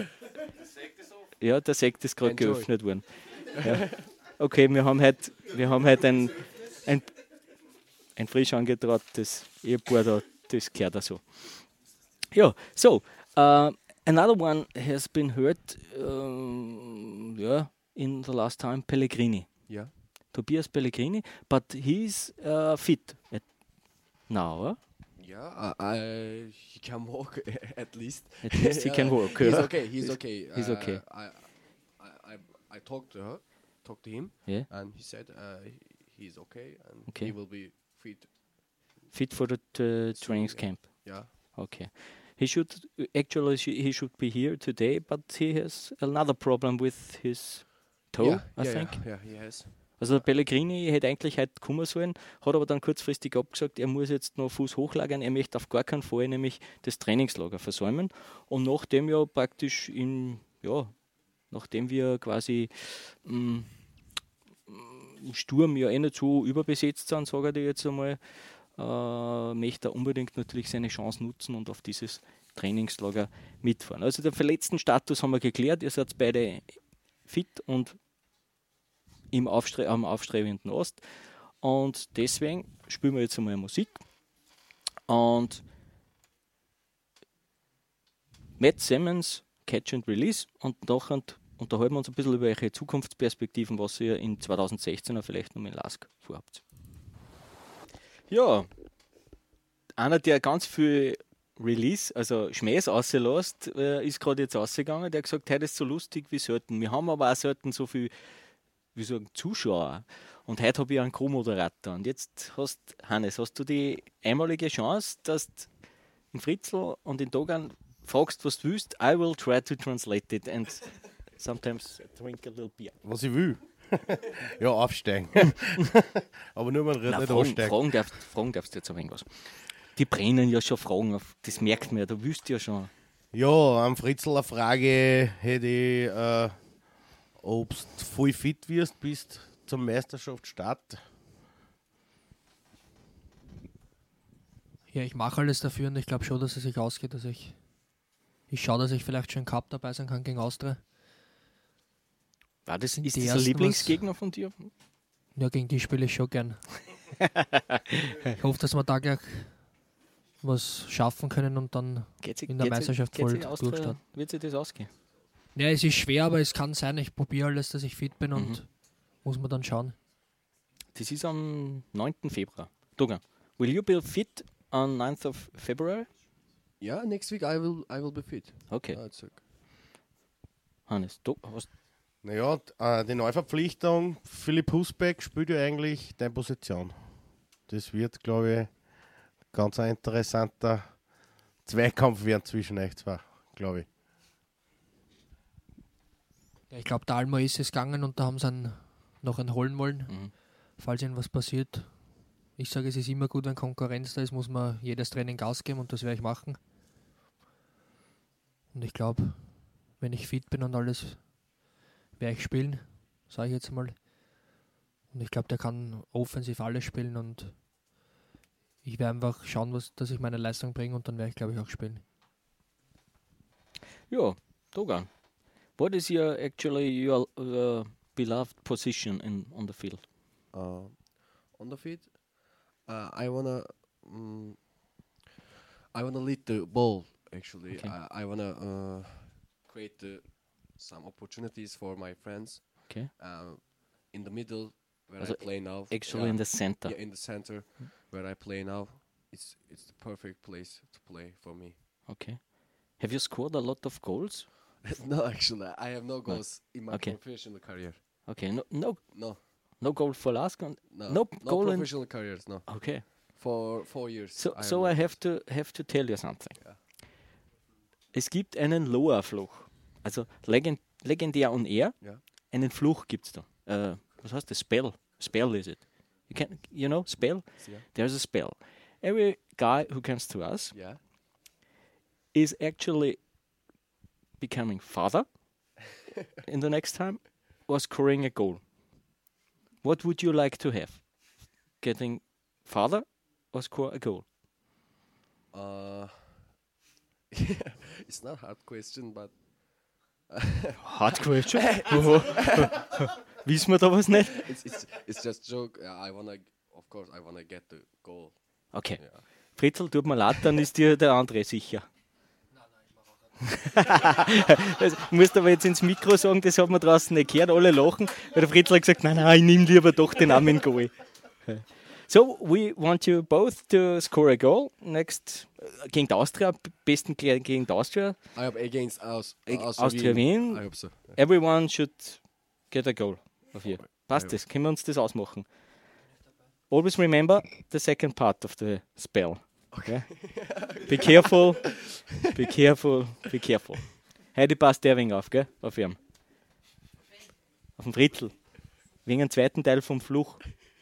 Ja, der Sekt ist gerade Enjoy. geöffnet worden. Ja. Okay, wir haben heute, wir haben heute ein, ein, ein frisch angetrautes Ehepaar da, das gehört da so. Ja, so, uh, another one has been heard, um, yeah, in the last time, Pellegrini. Yeah. Tobias Pellegrini, but he's uh, fit at now. Huh? Yeah. I, I he can walk at least. At least he can walk. He's yeah. okay. He's okay. He's Uh, okay. I, I, I, I talked to her, talked to him, Yeah. and he said uh, he- he's okay and Okay. he will be fit. Fit for the uh, Soon, trainings yeah. camp. Yeah. Okay. He should actually sh- he should be here today, but he has another problem with his toe, yeah. I yeah, think. Yeah. Yeah. He has. Also der Pellegrini hätte eigentlich heute kommen sollen, hat aber dann kurzfristig abgesagt, er muss jetzt noch Fuß hochlagern, er möchte auf gar keinen Fall nämlich das Trainingslager versäumen. Und nachdem ja praktisch im, ja, nachdem wir quasi mh, im Sturm ja eh nicht so überbesetzt sind, sage ich dir jetzt einmal, äh, möchte er unbedingt natürlich seine Chance nutzen und auf dieses Trainingslager mitfahren. Also den verletzten Status haben wir geklärt, ihr seid beide fit und im Aufstre am aufstrebenden Ast. Und deswegen spielen wir jetzt einmal Musik. Und Matt Simmons, Catch and Release, und nachher unterhalten wir uns ein bisschen über eure Zukunftsperspektiven, was ihr in zweitausendsechzehn vielleicht noch mit Lask vorhabt. Ja, einer, der ganz viel Release, also Schmähs rauslässt, äh, ist gerade jetzt rausgegangen. Der hat gesagt, heute ist so lustig wie selten. Wir haben aber auch selten so viel, wie sagen, Zuschauer. Und heute habe ich einen Co-Moderator. Und jetzt hast, Hannes, hast du die einmalige Chance, dass du in Fritzl und in Dogan fragst, was du willst. I will try to translate it and sometimes drink a little beer. Was ich will. Ja, aufsteigen. Aber nur man redet Nein, nicht fragen, aussteigen. fragen, darfst, fragen darfst du jetzt ein wenig was. Die brennen ja schon Fragen auf. Das merkt man ja, du wüsst ja schon. Ja, am Fritzl eine Frage hätte ich, äh, ob du voll fit wirst bis zum Meisterschaftsstart. Ja, ich mache alles dafür und ich glaube schon, dass es sich ausgeht. Dass ich ich schaue, dass ich vielleicht schon im Cup dabei sein kann gegen Austria. War das, Sind ist die das ein ersten Lieblingsgegner von dir? Ja, gegen die spiele ich schon gern. Ich hoffe, dass wir da gleich was schaffen können und dann Geht sich- in der geht sich- Meisterschaft geht voll sich Austria- durchstarten. Wird sich das ausgehen? Ja, es ist schwer, aber es kann sein. Ich probiere alles, dass ich fit bin und Mhm. muss man dann schauen. Das ist am neunten Februar. Dogan, will you be fit on ninth of February? Yeah. Next week I will I will be fit. Okay, Uh, it's okay. Hannes, du hast Naja, äh, die Neuverpflichtung, Philipp Husbeck spielt ja eigentlich deine Position. Das wird, glaube ich, ganz ein interessanter Zweikampf werden zwischen euch zwei, glaube ich. Ja, ich glaube, der Alma ist es gegangen und da haben sie einen, noch einen holen wollen, Mhm. falls ihnen was passiert. Ich sage, es ist immer gut, wenn Konkurrenz da ist, muss man jedes Training Gas geben und das werde ich machen. Und ich glaube, wenn ich fit bin und alles, werde ich spielen, sage ich jetzt mal. Und ich glaube, der kann offensiv alles spielen und ich werde einfach schauen, was, dass ich meine Leistung bringe und dann werde ich, glaube ich, auch spielen. Ja, Dogan. What is your actually your uh, beloved position in on the field? Uh, on the field, uh, I wanna mm, I wanna lead the ball. Actually, Okay. I, I wanna uh, create the, some opportunities for my friends. Okay. Uh, in the middle where Also I play now. Actually yeah, in the center. yeah, in the center where I play now. It's it's the perfect place to play for me. Okay. Have you scored a lot of goals? No, actually, I have no goals in my Okay. professional career. Okay, no no No, no goal for Lask. and- no, No no goal in- professional careers. No. Okay. For four years. So, I so have I have to, have to tell you something. Ja. Es gibt einen Loa-Fluch, also legend, legendär on air, Ja. einen Fluch gibt es da. Äh, was heißt das? Spell. Spell is it. You, can, you know, spell? Ja. There's a spell. Every guy who comes to us Ja. is actually becoming father in the next time or scoring a goal. What would you like to have? Getting father or score a goal? Uh, it's not a hard question, but Hard question. Wissen wir da was nicht? it's it's it's just joke. Yeah, I wanna, of course, I wanna get the goal. Okay. Ja. Fritzl, tut mir leid, dann ist dir der andere sicher. Das musst du aber jetzt ins Mikro sagen, das hat man draußen nicht gehört, alle lachen, weil der Fritzl hat gesagt, nein, nein, ich nehme lieber doch den Namen Goal. So, we want you both to score a goal. Next, uh, gegen die Austria, besten gegen gegen die Austria. I hope against Aus, Ag- Aus Austria Wien. I hope so. Yeah. Everyone should get a goal of you. Passt Ja. das? Können wir uns das ausmachen? Always remember the second part of the spell. Okay. Be careful, be careful, be careful. Heute passt der wegen auf, gell? Auf ihm. Auf dem Drittel. Wegen dem zweiten Teil vom Fluch.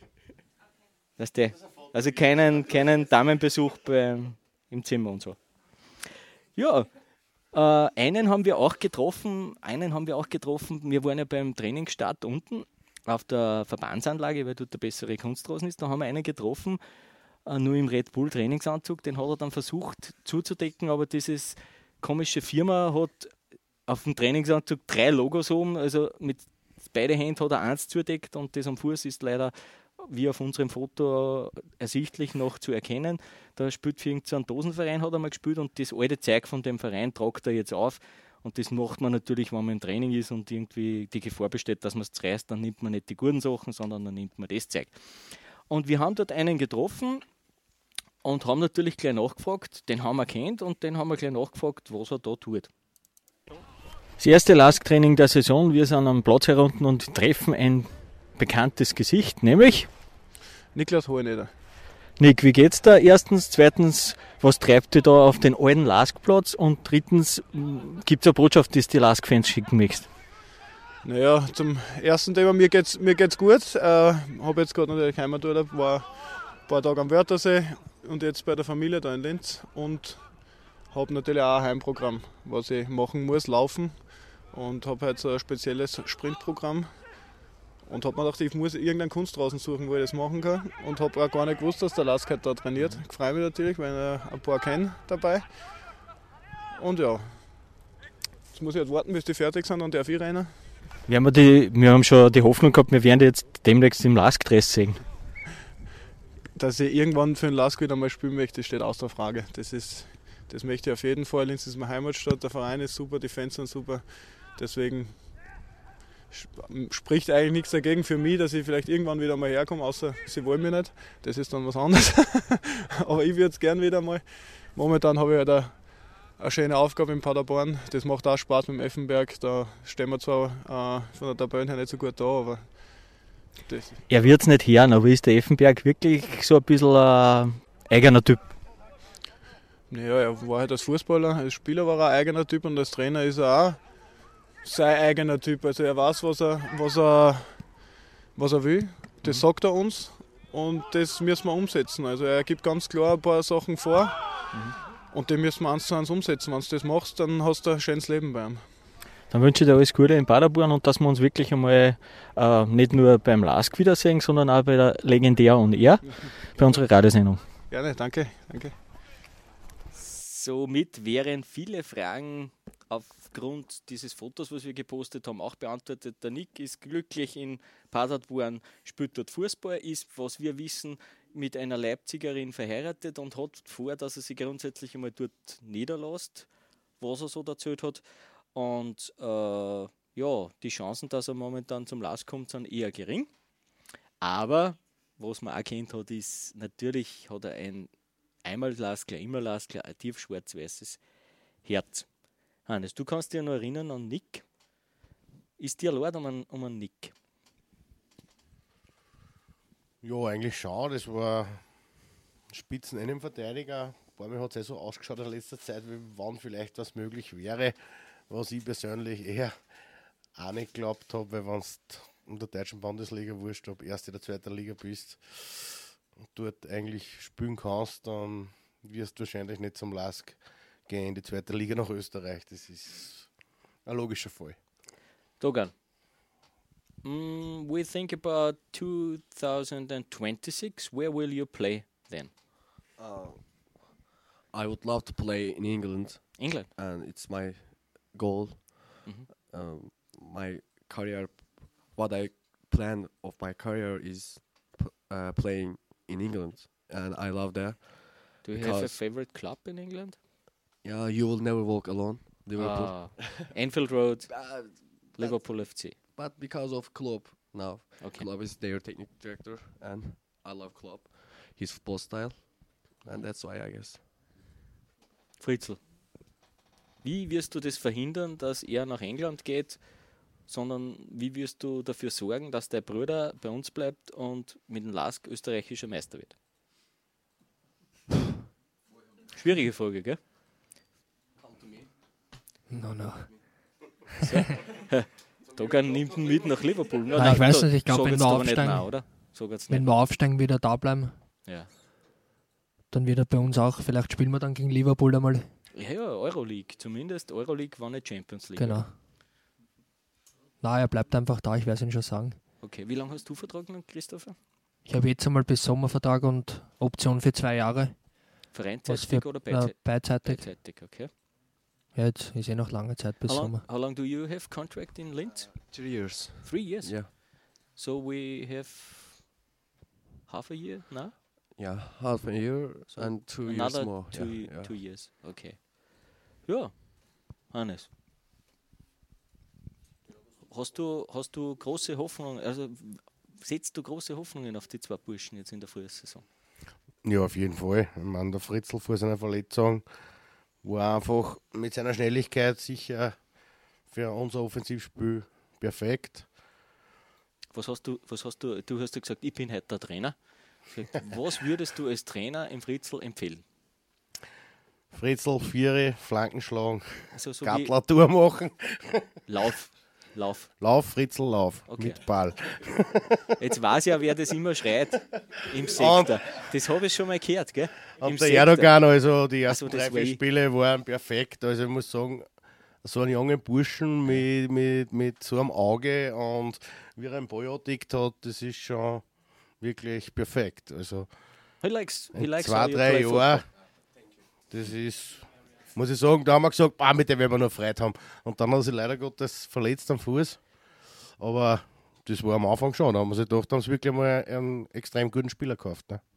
Weißt du? Also keinen, keinen Damenbesuch beim, im Zimmer und so. Ja, äh, einen haben wir auch getroffen, einen haben wir auch getroffen. Wir waren ja beim Trainingsstart unten auf der Verbandsanlage, weil dort der bessere Kunstrasen ist. Da haben wir einen getroffen, äh, nur im Red Bull Trainingsanzug. Den hat er dann versucht zuzudecken, aber dieses komische Firma hat auf dem Trainingsanzug drei Logos oben, also mit beide Händen hat er eins zudeckt und das am Fuß ist leider wie auf unserem Foto ersichtlich noch zu erkennen. Da spielt für irgendeinen Dosenverein, hat er mal gespielt und das alte Zeug von dem Verein tragt er jetzt auf. Und das macht man natürlich, wenn man im Training ist und irgendwie die Gefahr besteht, dass man es zerreißt, dann nimmt man nicht die guten Sachen, sondern dann nimmt man das Zeug. Und wir haben dort einen getroffen und haben natürlich gleich nachgefragt, den haben wir kennt und den haben wir gleich nachgefragt, was er da tut. Das erste Lask-Training der Saison, wir sind am Platz herunten und treffen ein bekanntes Gesicht, nämlich Niklas Hoheneder. Nick, wie geht's da? Erstens, zweitens, was treibt ihr da auf den alten Lask-Platz? Und drittens, gibt es eine Botschaft, die du die Lask-Fans schicken möchtest? Naja, zum ersten Thema, mir geht's, mir geht's gut. Äh, habe jetzt gerade natürlich Heimaturlaub, war ein paar Tage am Wörthersee und jetzt bei der Familie da in Linz und habe natürlich auch ein Heimprogramm, was ich machen muss, laufen und habe halt so ein spezielles Sprintprogramm. Und habe mir gedacht, ich muss irgendeinen Kunstrasen suchen, wo ich das machen kann. Und habe auch gar nicht gewusst, dass der Lask halt da trainiert. Ich freue mich natürlich, weil ich ein paar kenne dabei. Und ja, jetzt muss ich halt warten, bis die fertig sind und darf ich rennen. Wir haben, die, wir haben schon die Hoffnung gehabt, wir werden die jetzt demnächst im Lask-Dress sehen. Dass ich irgendwann für den Lask wieder mal spielen möchte, steht außer Frage. Das, ist, das möchte ich auf jeden Fall. Linz ist meine Heimatstadt, der Verein ist super, die Fans sind super. Deswegen spricht eigentlich nichts dagegen für mich, dass ich vielleicht irgendwann wieder mal herkomme, außer sie wollen mich nicht. Das ist dann was anderes. Aber ich würde es gern wieder mal. Momentan habe ich halt eine, eine schöne Aufgabe in Paderborn. Das macht auch Spaß mit dem Effenberg. Da stehen wir zwar äh, von der Tabelle her nicht so gut da, aber das. Er wird es nicht hören, aber ist der Effenberg wirklich so ein bisschen ein eigener Typ? Naja, er war halt als Fußballer, als Spieler war er ein eigener Typ und als Trainer ist er auch sein eigener Typ. Also er weiß, was er, was er, was er will. Das mhm. sagt er uns und das müssen wir umsetzen. Also er gibt ganz klar ein paar Sachen vor mhm. und die müssen wir eins zu eins umsetzen. Wenn du das machst, dann hast du ein schönes Leben bei ihm. Dann wünsche ich dir alles Gute in Paderborn und dass wir uns wirklich einmal äh, nicht nur beim Lask wiedersehen, sondern auch bei der Legendär on Air, bei unserer Radiosendung. Gerne, danke, danke. Somit wären viele Fragen aufgrund dieses Fotos, was wir gepostet haben, auch beantwortet. Der Nick ist glücklich in Paderborn, spielt dort Fußball, ist, was wir wissen, mit einer Leipzigerin verheiratet und hat vor, dass er sich grundsätzlich einmal dort niederlässt, was er so erzählt hat. Und äh, ja, die Chancen, dass er momentan zum Lask kommt, sind eher gering. Aber was man auch kennt hat, ist, natürlich hat er ein einmal Laskler, immer Laskler, ein tief schwarz-weißes Herz. Hannes, du kannst dich ja noch erinnern an Nick. Ist dir leid um einen, um einen Nick? Ja, eigentlich schon. Das war Spitzen-Innenverteidiger. Ein paar Mal hat es eh so ausgeschaut in letzter Zeit, wie wann vielleicht was möglich wäre, was ich persönlich eher auch nicht geglaubt habe, weil wenn du in der deutschen Bundesliga wurscht, ob erste oder zweite Liga bist und dort eigentlich spielen kannst, dann wirst du wahrscheinlich nicht zum Lask gehen in die zweite Liga nach Österreich. Das ist ein logischer Fall. Dogan, mm, we think about two thousand twenty-six. Where will you play then? Uh, I would love to play in England, England. and it's my goal. Mhm. Um, my career, what I plan of my career is p- uh, playing in England, and I love that. Do you have a Because- favorite club in England? Yeah, you will never walk alone, Liverpool. Ah, Anfield Road, Uh, Liverpool F C. but because of Klopp now, Okay. Klopp is their technical director, and I love Klopp, his football style, and that's why I guess. Fritzl, wie wirst du das verhindern, dass er nach England geht, sondern wie wirst du dafür sorgen, dass der Bruder bei uns bleibt und mit dem Lask österreichischer Meister wird? Schwierige Frage, gell? No, no. Dogan nimmt ihn mit nach Liverpool. Na, Nein, ich weiß da- nicht, ich glaub, sag wenn jetzt wir aber nicht aufsteigen- nein, oder? Sag jetzt Wenn nicht. wir aufsteigen, wieder da bleiben, Ja. dann wird er bei uns auch, vielleicht spielen wir dann gegen Liverpool einmal. Ja, ja, Euroleague. Zumindest Euroleague war nicht Champions League. Genau. Nein, er bleibt einfach da, ich werde es Ihnen schon sagen. Okay, wie lange hast du Vertrag noch, Christopher? Ich habe jetzt einmal bis Sommervertrag und Option für zwei Jahre. Was Vereinsseitig für oder äh, beidseitig? beidseitig. Beidseitig, okay. Ja, jetzt ist eh noch lange Zeit bis How long, Sommer. how long do you have contract in Linz? Three years. Three years. Yeah, So we have half a year now? yeah, half a year So and two years Another more. two, yeah, yeah. two years. Okay. Ja, Hannes. Hast du, hast du große Hoffnungen, also setzt du große Hoffnungen auf die zwei Burschen jetzt in der Frühsaison? Ja, auf jeden Fall. Ich meine, der Fritzl vor seiner Verletzung war einfach mit seiner Schnelligkeit sicher für unser Offensivspiel perfekt. Was hast du, was hast du, du hast ja gesagt, ich bin heute der Trainer. Was würdest du als Trainer im Fritzl empfehlen? Fritzl, Viere, Flanken schlagen, Also so wie Gattler Tour machen. Lauf, Lauf. Lauf, Fritzl, lauf. Okay. Mit Ball. Jetzt weiß ich ja, wer das immer schreit im Sektor. Das habe ich schon mal gehört, gell? Im Und der Sektor. Erdogan, also die ersten Ach so, das drei, war vier ich. Spiele waren perfekt. Also ich muss sagen, so einen jungen Burschen mit, mit, mit so einem Auge und wie er einen Ball antickt hat, das ist schon wirklich perfekt. Also He likes, he in likes zwei, how you drei play Jahren, football. das ist, muss ich sagen, da haben wir gesagt, bah, mit dem werden wir noch Freude haben. Und dann hat er sich leider Gottes verletzt am Fuß. Aber das war am Anfang schon. Da haben wir sich gedacht, da haben sie wirklich mal einen extrem guten Spieler gekauft. Ne?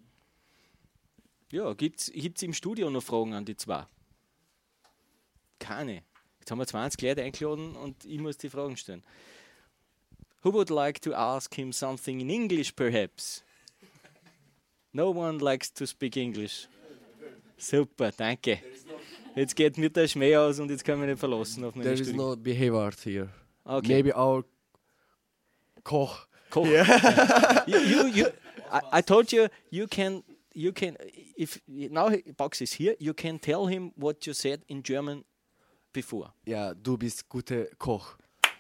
Ja, gibt es im Studio noch Fragen an die zwei? Keine. Jetzt haben wir zwanzig Leute eingeladen und ich muss die Fragen stellen. Who would like to ask him something in English, perhaps? No one likes to speak English. Super, danke. Jetzt geht mir der Schmäh aus und jetzt kann ich mich nicht verlassen auf meine There is Studio. no behavior here. Okay. Maybe our Koch. Koch. you, you, you, I, I told you, you can, you can, if now he- Box is here, you can tell him what you said in German before. Ja, du bist guter Koch.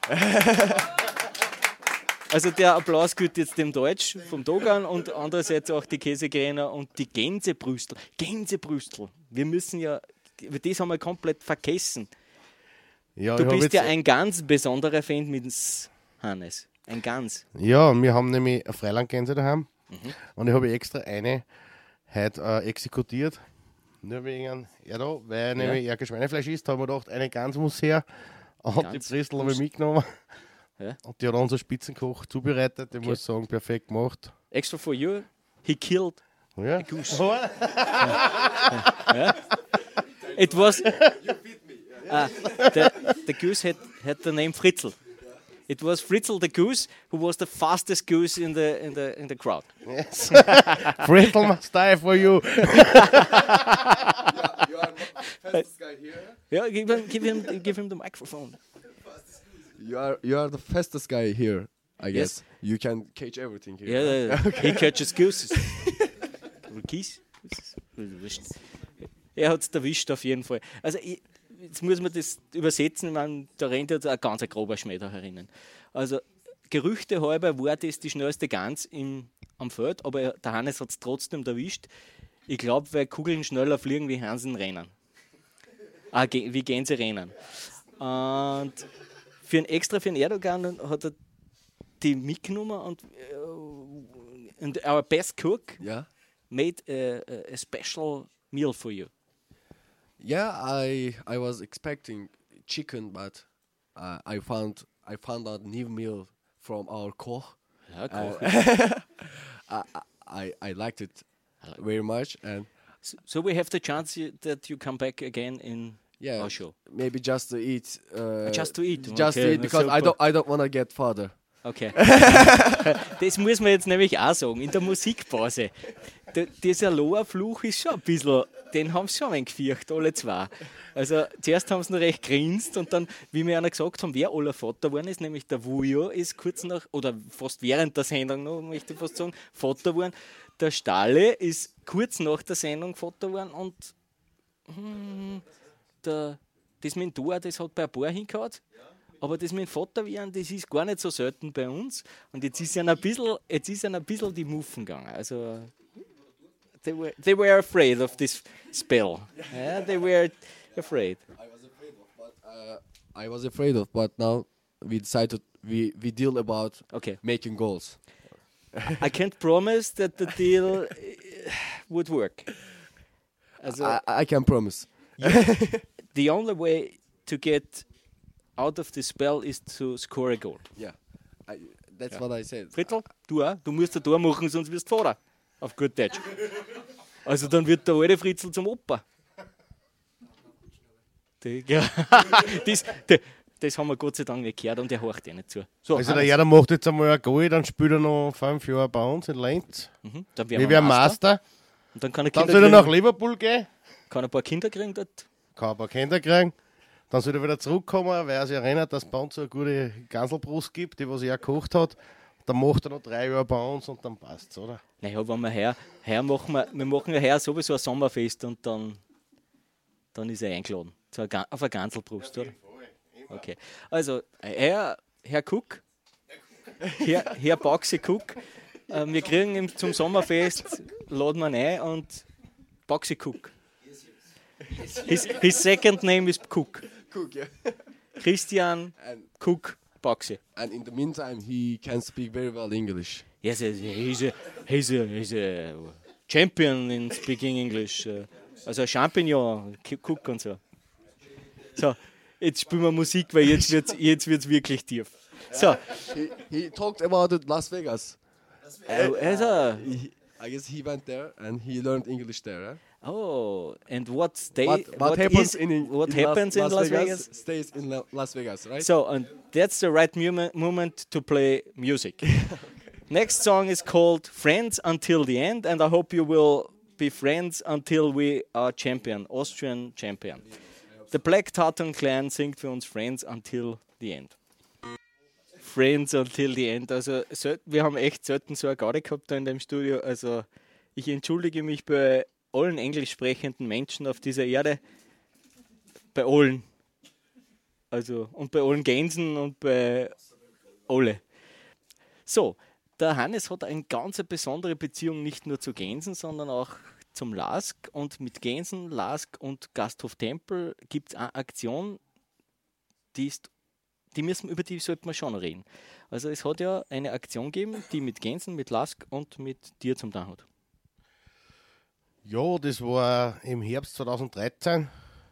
Also der Applaus gilt jetzt dem Deutsch vom Dogan und andererseits auch die Käsegräner und die Gänsebrüstel. Gänsebrüstel. Wir müssen ja, das haben wir komplett vergessen. Ja, Du ich hab bist jetzt, ja ein ganz besonderer Fan mit S, Hannes. Ein ganz. Ja, wir haben nämlich eine Freilandgänse daheim. Mhm. Und ich habe extra eine heute äh, exekutiert. Nur wegen er da, weil nämlich er kein Schweinefleisch isst, haben wir gedacht, eine Gans muss her. Und die Gans Brüssel habe ich muss- mitgenommen. Ja. Und die hat unser Spitzenkoch zubereitet. Ich Okay. muss sagen, perfekt gemacht. Extra for you, he killed Ja. a goose. It was. Uh, the, the goose had, had the name Fritzl. It was Fritzl the goose who was the fastest goose in the in the in the crowd. Yes. Fritzl must die for you. Yeah, give him give him give him the microphone. You are you are the fastest guy here, I guess. Yes. You can catch everything here. Yeah, yeah, yeah. He catches gooses. Or geese. Er hat es erwischt auf jeden Fall. Also ich, jetzt muss man das übersetzen, ich meine, da rennt ja ein ganz grober Schmäh da herinnen. Also Gerüchte halber war das die schnellste Gans im, am Feld, aber der Hannes hat es trotzdem erwischt. Ich glaube, weil Kugeln schneller fliegen wie Hansen rennen. Ah, wie Gänse rennen. Und für ein extra für den Erdogan hat er die mitgenommen und, uh, and our best cook Yeah. made a, a special meal for you. Yeah, I I was expecting chicken, but uh, I found I found out new meal from our Koch. Ja, Koch. I, I I liked it very much, and So, so we have the chance you, that you come back again in yeah, our show. maybe just to eat. Uh, Just to eat, Just okay, to eat na because I super. don't I don't want to get further. Okay. Das muss man jetzt nämlich auch sagen, in der Musikpause. Der, dieser Loa-Fluch ist schon ein bisschen, den haben sie schon ein gefürcht, alle zwei. Also zuerst haben sie noch recht grinst und dann, wie mir einer gesagt haben, wer aller Vater geworden ist, nämlich der Vujo ist kurz nach, oder fast während der Sendung noch, möchte ich fast sagen, Vater geworden. Der Stalle ist kurz nach der Sendung Vater geworden und hm, der, das mit dem Tor, das hat bei ein paar hingehauen. Aber das mit dem Vater werden, das ist gar nicht so selten bei uns. Und jetzt ist ihnen ein bisschen, jetzt ist ihnen ein bisschen die Muffen gegangen. Also, they were, they were afraid of this spell. Yeah, they were afraid. I was afraid of, but uh, I was afraid of, but now we decided we we deal about Okay. making goals. I can't promise that the deal uh, would work. Also, I, I can promise. the only way to get out of the spell is to score a goal. Yeah, I, that's what I said. Fritzl, du auch. Du musst ein Tor machen, sonst wirst du Vater. Auf gut Deutsch. Also dann wird der alte Fritzl zum Opa. Die, ja, das, die, das haben wir Gott sei Dank nicht gehört und er horcht ja nicht zu. So, Also der Hannes. Jeder macht jetzt einmal ein Goal, dann spielt er noch fünf Jahre bei uns in Lenz. Mhm, dann Wir werden werden Master. Und dann kann er, Dann Kinder soll er nach kriegen, Liverpool gehen, kann er ein paar Kinder kriegen dort. kann ein paar Kinder kriegen. Dann soll er wieder zurückkommen, weil er sich erinnert, dass es bei uns so eine gute Ganselbrust gibt, die was er gekocht hat. Dann macht er noch drei Jahre bei uns und dann passt es, oder? Naja, wenn wir her, her machen, wir, wir machen ja her sowieso ein Sommerfest und dann, dann ist er eingeladen. Zu einer, Ga- auf eine Ganselbrust, oder? Okay. Also, Herr, Herr Cook, Herr, Herr Baxi Cook, äh, wir kriegen ihn zum Sommerfest, laden wir ihn ein und Baxi Cook. His, his second name is Cook. Cook, yeah. Christian And Cook Baxi. and in the meantime, he can speak very well English. Yes, yes, he's a, he's a, he's a champion in speaking English. äh, Also ein Champignon, K- Cook und so. So, jetzt spielen wir Musik, weil jetzt wird es jetzt wird's wirklich tief. So, He, he talked about it Las Vegas. äh, also, He, I guess he went there and he learned English there. Eh? oh, and what stay, What, what, happens is- in, in what in happens Las, in Las Vegas? stays in La- Las Vegas, right? So, and that's the right mu- moment to play music. Next song is called Friends Until the End, and I hope you will be friends until we are champion, Austrian champion. The Black Tartan Clan singt für uns Friends Until the End. Friends Until the End. Also sel- wir haben echt selten so eine Garde gehabt da in dem Studio. Also ich entschuldige mich bei allen englisch sprechenden Menschen auf dieser Erde. Bei allen. Also und bei allen Gänsen und bei alle. So, der Hannes hat eine ganz besondere Beziehung nicht nur zu Gänsen, sondern auch zum Lask. Und mit Gänsen, Lask und Gasthof Tempel gibt es eine Aktion, die ist, die müssen, über die sollten wir schon noch reden. Also es hat ja eine Aktion gegeben, die mit Gänsen, mit Lask und mit dir zum tun hat. Ja, das war im Herbst zweitausenddreizehn,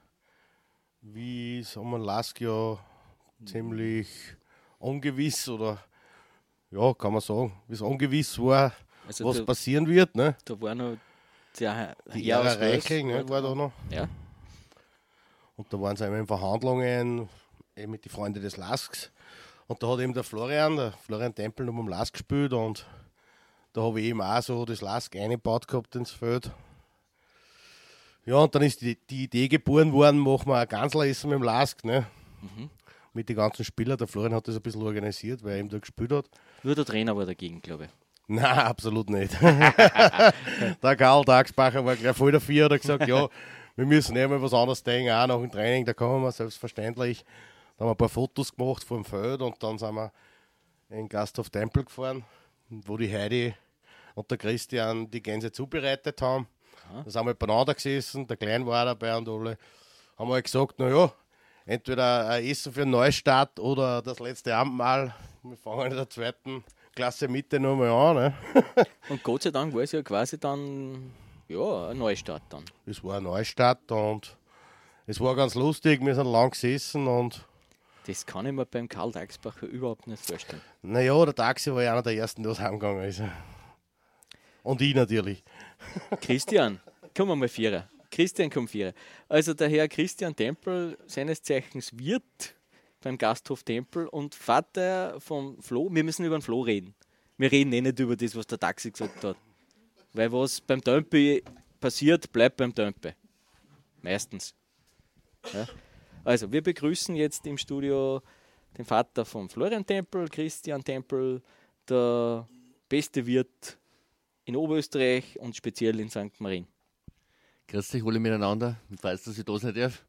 wie sagen wir, Lask ja ziemlich ungewiss oder ja, kann man sagen, wie es ungewiss war, Also was da, passieren wird. Ne? da war noch der Die Herr Ära aus Wels, Reichling ne, war da noch. Ja. Und da waren sie immer in Verhandlungen eben mit den Freunden des Lasks. Und da hat eben der Florian, der Florian Tempel, noch mit dem Lask gespielt und da habe ich eben auch so das Lask eingebaut gehabt ins Feld. Ja, und dann ist die, die Idee geboren worden, machen wir ein Ganzleressen mit dem Lask, ne? Mhm. Mit den ganzen Spielern. Der Florian hat das ein bisschen organisiert, weil er eben da gespielt hat. Nur der Trainer war dagegen, glaube ich. Nein, absolut nicht. Der Karl Dagsbacher war gleich voll dafür, hat er gesagt, ja, wir müssen eh mal was anderes denken, auch nach dem Training, da kommen wir selbstverständlich. Da haben wir ein paar Fotos gemacht vom Feld und dann sind wir in den Gasthof Tempel gefahren, wo die Heidi und der Christian die Gänse zubereitet haben. Da sind wir beieinander gesessen, der Klein war dabei und alle. Haben wir halt gesagt, naja, entweder ein Essen für einen Neustart oder das letzte Abendmahl. Wir fangen in der zweiten Klasse Mitte nochmal an. Ne? Und Gott sei Dank war es ja quasi dann ja, ein Neustart dann. Es war ein Neustart und es war ganz lustig. Wir sind lang gesessen und Das kann ich mir beim Karl Dagsbacher überhaupt nicht vorstellen. naja, der Taxi war ja einer der ersten, der was heimgegangen ist. Und ich natürlich. Christian, komm mal Vierer. Christian, komm Vierer. Also der Herr Christian Tempel, seines Zeichens Wirt beim Gasthof Tempel und Vater von Flo. Wir müssen über den Flo reden. Wir reden eh nicht über das, was der Taxi gesagt hat. Weil was beim Tempel passiert, bleibt beim Tempel. Meistens. Ja. Also, wir begrüßen jetzt im Studio den Vater von Florian Tempel, Christian Tempel, der beste Wirt in Oberösterreich und speziell in Sankt Marien. Grüß dich alle miteinander. Ich weiß, dass ich das nicht darf.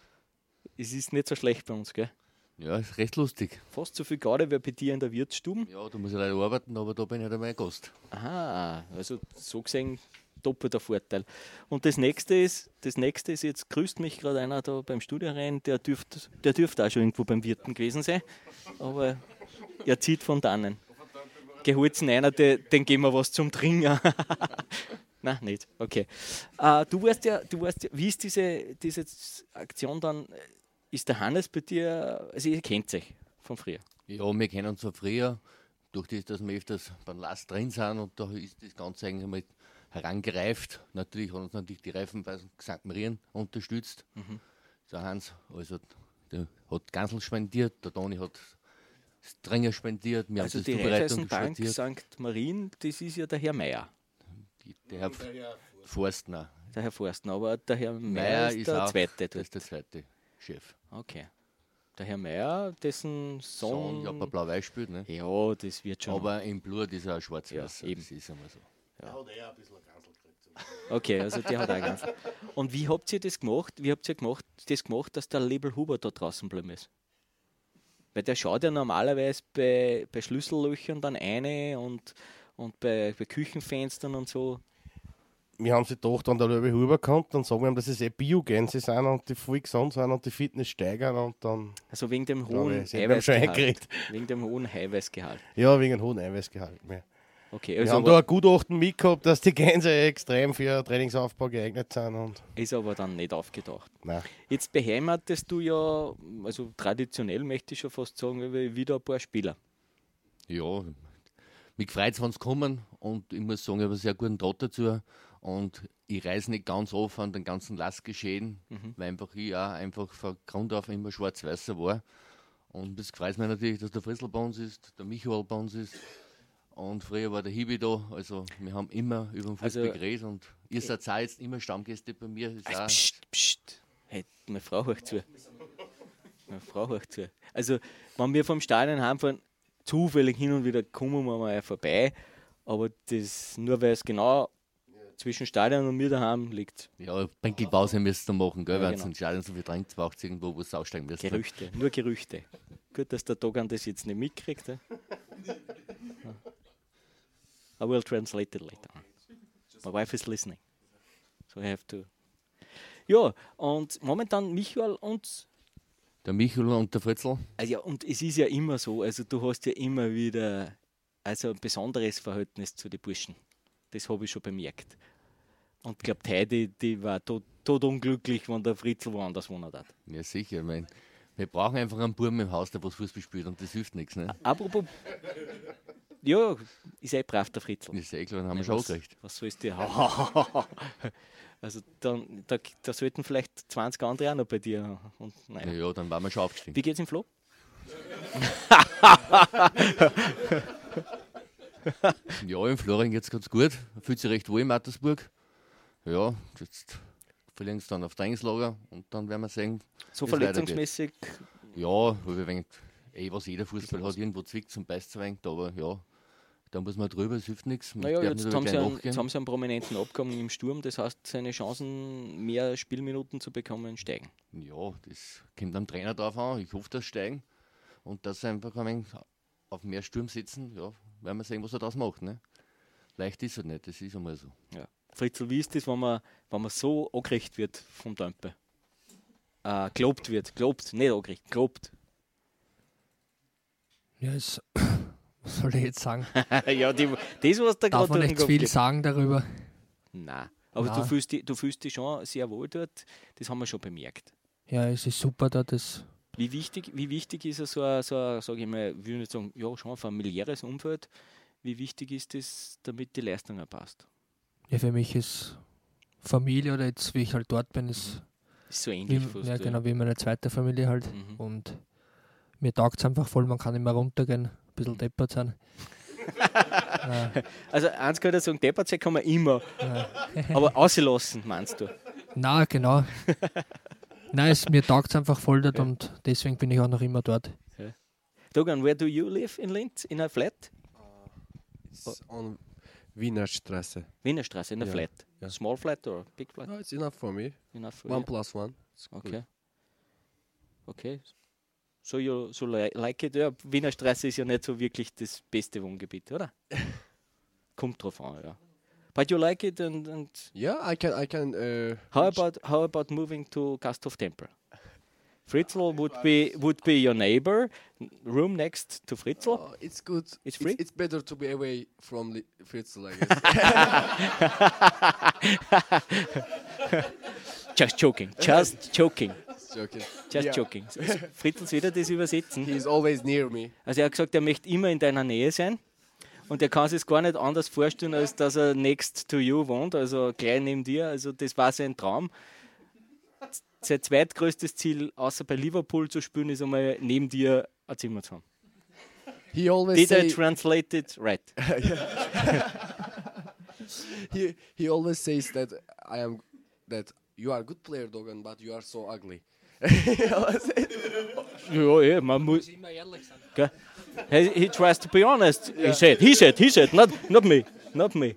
Es ist nicht so schlecht bei uns, gell? Ja, ist recht lustig. Fast so viel Garde wie bei dir in der Wirtsstube. Ja, da muss ich leider arbeiten, aber da bin ich halt einmal ein Gast. Aha, also so gesehen doppelter Vorteil. Und das nächste ist, das nächste ist jetzt grüßt mich gerade einer da beim Studio rein, der dürfte der dürft auch schon irgendwo beim Wirten gewesen sein, aber er zieht von dannen. Geholzen einer, den, den geben wir was zum Trinken. Nein, nicht. Okay. Äh, du weißt ja, du weißt ja, wie ist diese, diese Aktion dann? Ist der Hannes bei dir, also ihr kennt euch von früher? Ja, wir kennen uns von früher, durch das, dass wir öfters beim Last drin sind und da ist das Ganze eigentlich mal herangereift. Natürlich hat uns natürlich die Reifen bei Sankt Marien unterstützt. Mhm. Der Hans, also der hat Gansel spendiert, der Toni hat Stringer spendiert. Wir Also haben die das Zubereitung Raiffeisenbank spendiert. Sankt Marien, das ist ja der Herr Meier. Die- Der Herr Forstner. Der Herr Forstner, aber der Herr Meier Meier ist ist der auch, zweite. das dort. ist der zweite Chef. Okay. Der Herr Meier, dessen Sohn, Sohn. ich habe ein Blau-Weiß gespielt, ne? Ja, das wird schon. Aber im Blut ist er auch schwarz-weiß. Ja, eben. Das ist einmal so. Okay, also der hat auch ganz. Und wie habt ihr das gemacht? Wie habt ihr gemacht, das gemacht, dass der Label Huber da draußen geblieben ist? Weil der schaut ja normalerweise bei, bei Schlüssellöchern dann eine und, und bei, bei Küchenfenstern und so. Wir haben sie gedacht, wenn der Löwe rüberkommt, dann sagen wir ihm, dass es eh Biogänse sind und die voll gesund sind und die Fitness steigern und dann, Also wegen dem glaube hohen ich, sind wir schon Eiweißgehalt. eingeredet. Wegen dem hohen Eiweißgehalt. Ja, wegen einem hohen Eiweißgehalt mehr. Okay, Wir also haben da aber, ein Gutachten mitgehabt, dass die Gänse extrem für Trainingsaufbau geeignet sind und ist aber dann nicht aufgetaucht. nein. Jetzt beheimatest du ja, also traditionell möchte ich schon fast sagen, wieder ein paar Spieler. Ja, mich freut es, wenn sie kommen und ich muss sagen, ich habe einen sehr guten Draht dazu und ich reise nicht ganz oft an den ganzen Lastgeschehen, Mhm. weil einfach ich auch einfach von Grund auf immer schwarz-weißer war und das freut mich natürlich, dass der Fritzl bei uns ist, der Michael bei uns ist und früher war der Hibi da, also wir haben immer über den Fußball Also- geredet und ihr seid auch jetzt immer Stammgäste bei mir. Ist Also, auch, pst, pst. Hey, meine Frau hört zu. Meine Frau hört zu. Also, wenn wir vom Stadion heimfahren, zufällig hin und wieder kommen wir mal vorbei, aber das nur weil es genau zwischen Stadion und mir daheim liegt. ja, Bänkelpause müsst ihr machen, gell, Ja, wenn genau. es im Stadion so viel drängt, braucht es irgendwo, wo es aussteigen müsst. Gerüchte, nur Gerüchte. Gut, dass der Dogan das jetzt nicht mitkriegt. Eh? I will translate it later. My wife is listening. So I have to. Ja, und momentan Michael und Der Michael und der Fritzl. Also ja, und es ist ja immer so, also du hast ja immer wieder also ein besonderes Verhältnis zu den Burschen. Das habe ich schon bemerkt. Und ich glaube, Heidi, die war tot, tot unglücklich, wenn der Fritzl woanders wohnen hat. Ja, sicher. Ich mein, wir brauchen einfach einen Buben im Haus, der was Fußball spielt und das hilft nichts. Ne? Apropos, ja, ist eh brav, der Fritzl. Das ist eh klar, dann haben wir Nein, schon was, gekriegt. was sollst du? Also dann, da, da sollten vielleicht zwanzig andere auch noch bei dir. Und, Ja, nein. ja, dann waren wir schon aufgestiegen. Wie geht's im Flo? Ja, in Florian geht es ganz gut. Er fühlt sich recht wohl in Mattersburg. Ja, jetzt verlieren sie dann auf Trainingslager und dann werden wir sehen. So wie's weitergeht. verletzungsmäßig. Ja, weil wir wenig, eh, was jeder Fußball hat, irgendwo zwickt zum Beißt zu wenig, aber ja, da muss man drüber, es hilft nichts. Naja, jetzt haben, sie einen, jetzt haben sie einen prominenten Abgang im Sturm, das heißt, seine Chancen, mehr Spielminuten zu bekommen, steigen. Ja, das kommt am Trainer drauf an. Ich hoffe, dass steigen. Und dass sie einfach ein wenig auf mehr Sturm sitzen, ja, werden wir sehen, was er das macht. Ne? Leicht ist es nicht, das ist einmal so. Ja. Fritzl, wie ist das, wenn man, wenn man so angerecht wird vom Tempe? Äh, gelobt wird, gelobt, nicht angerecht, gelobt. Ja, es, was soll ich jetzt sagen? Ja, die, das, was da Darf gerade man nicht zu viel sagen darüber? Nein, aber Nein. Du, fühlst dich, du fühlst dich schon sehr wohl dort, das haben wir schon bemerkt. Ja, es ist super da, das. Wie wichtig, wie wichtig ist es so ein, so ein, sag ich mal, ich will nicht sagen, ja, schon ein familiäres Umfeld, wie wichtig ist das, damit die Leistung auch passt? Ja, für mich ist Familie oder jetzt, wie ich halt dort bin, ist, Ist so ähnlich wie, fast. ja, genau, wie meine zweite Familie halt. Mhm. Und mir taugt es einfach voll, man kann immer runtergehen, ein bisschen deppert sein. äh, Also eins kann ich sagen, deppert sein kann man immer, äh, aber auslassen, meinst du? na, genau. Nein, es, mir taugt es einfach voll dort und deswegen bin ich auch noch immer dort. Dogan, where do you live in Linz? In a flat? It's on Wiener Straße. Wiener Straße, in a Yeah, flat. yeah. Small flat or big flat? No, it's enough for me. Enough for One you? plus one. It's good. Okay. Okay. So you so li like it? Ja, Wiener Straße ist ja nicht so wirklich das beste Wohngebiet, oder? Kommt drauf an, ja. But you like it and, and Yeah, I can. I can. Uh, how reach- about how about moving to Gasthof Tempel? Fritzl would be would be your neighbor, room next to Fritzl. Oh, it's good. It's free? It's, better to be away from Li- Fritzl, I guess. Just joking, just joking, Joking. just Yeah. joking. Fritzl wieder das übersetzen. He's always near me. Also er hat gesagt, er möchte immer in deiner Nähe sein und er kann sich es gar nicht anders vorstellen, als dass er next to you wohnt, also gleich neben dir. Also das war sein Traum. Sein zweitgrößtes Ziel, außer bei Liverpool zu spielen, ist einmal neben dir ein Zimmer zu haben. He always Did say, I translate it right? he he always says that I am that you are a good player, Dogan, but you are so ugly. Ja, ja, man muss. Gell? He, he tries to be honest. He said, he said, he said, not, not me, not me.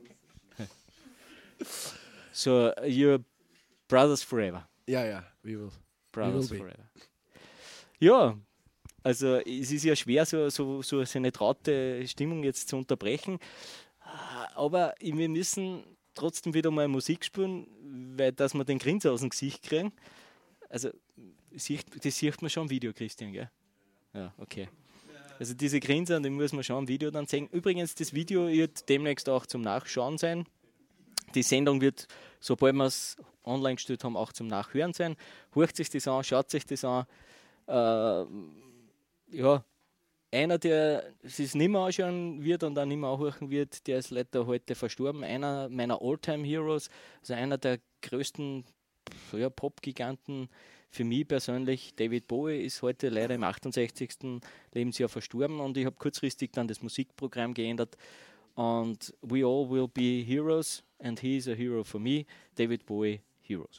So you're brothers forever. Yeah, yeah, we will. Brothers will be. forever. Ja, also es ist ja schwer, so, so, so eine traute Stimmung jetzt zu unterbrechen. Aber wir müssen trotzdem wieder mal Musik spielen, weil dass wir den Grinser aus dem Gesicht kriegen. Also sieht, das sieht man schon im Video, Christian, gell? Ja, okay. Also diese Grinser, die muss man schon im Video dann sehen. Übrigens, das Video wird demnächst auch zum Nachschauen sein. Die Sendung wird, sobald wir es online gestellt haben, auch zum Nachhören sein. Hört sich das an, schaut sich das an. Äh, ja, einer, der es nicht mehr anschauen wird und auch nicht mehr anhören wird, der ist leider heute verstorben. Einer meiner All-Time-Heroes, also einer der größten ja, Pop-Giganten für mich persönlich. David Bowie ist heute leider im achtundsechzigsten Lebensjahr verstorben und ich habe kurzfristig dann das Musikprogramm geändert. Und We All Will Be Heroes and He is a Hero for Me. David Bowie, Heroes.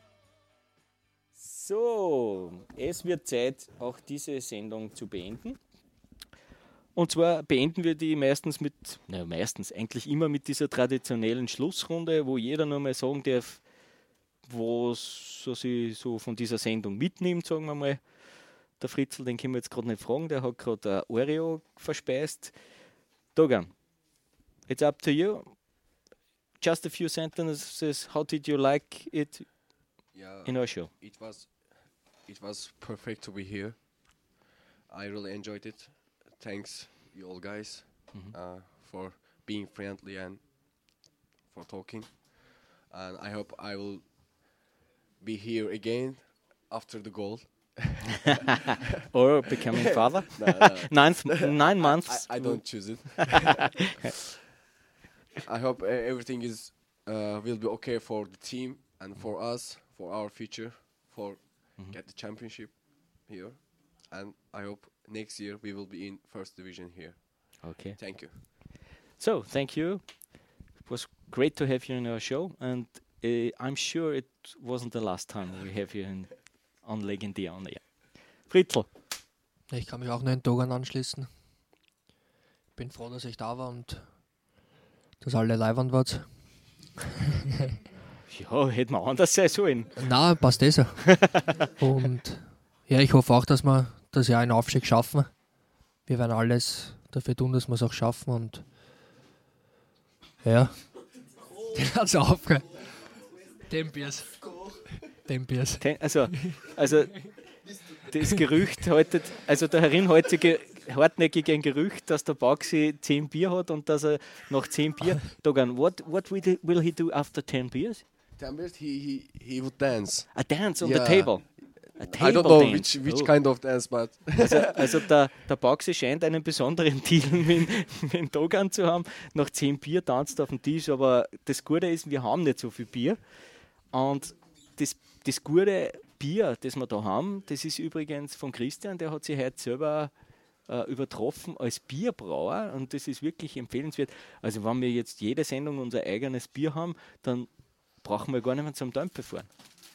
So, es wird Zeit, auch diese Sendung zu beenden. Und zwar beenden wir die meistens mit, naja, meistens, eigentlich immer mit dieser traditionellen Schlussrunde, wo jeder nur mal sagen darf, was er sich so von dieser Sendung mitnimmt, sagen wir mal. Der Fritzl, den können wir jetzt gerade nicht fragen, der hat gerade ein Oreo verspeist. Dogan, it's up to you. Just a few sentences. How did you like it Yeah, in our show? it was it was perfect to be here. I really enjoyed it. Thanks you all guys uh, for being friendly and for talking. And I hope I will be here again after the goal. Or becoming father? No, no. nine, nine months. I, I don't choose it. I hope uh, everything is uh, will be okay for the team and for us, for our future, for get the championship here, and I hope next year we will be in first division here. Okay. Thank you. So, thank you. It was great to have you in our show, and uh, I'm sure it wasn't the last time we have you in, on Legendär on Air. Fritzl. Ich kann mich auch nur in Dogan anschließen. bin froh, dass ich da war und dass alle Leihwand wart. Ja, hätte man anders sein sollen. Na, passt eh so. Und ja, ich hoffe auch, dass wir das Jahr einen Aufstieg schaffen. Wir werden alles dafür tun, dass wir es auch schaffen. Und ja, der hat es aufgehört. Tempiers. Tempiers. Also, also das Gerücht haltet, also der Herrin heutige hartnäckig ein Gerücht, dass der Baxi zehn Bier hat und dass er nach zehn Bier Dogan, what, what will, he, will he do after ten beers? Ten beers, he, he, he would dance. A dance on Yeah. the table. A table I don't know dance. which, which Oh. kind of dance, but Also, also der, der Baxi scheint einen besonderen Deal mit, mit Dogan zu haben. Nach zehn Bier tanzt er auf dem Tisch, aber das Gute ist, wir haben nicht so viel Bier. Und das, das gute Bier, das wir da haben, das ist übrigens von Christian, der hat sich heute selber äh, übertroffen als Bierbrauer und das ist wirklich empfehlenswert. Also wenn wir jetzt jede Sendung unser eigenes Bier haben, dann brauchen wir gar nicht mehr zum Dämpfe fahren.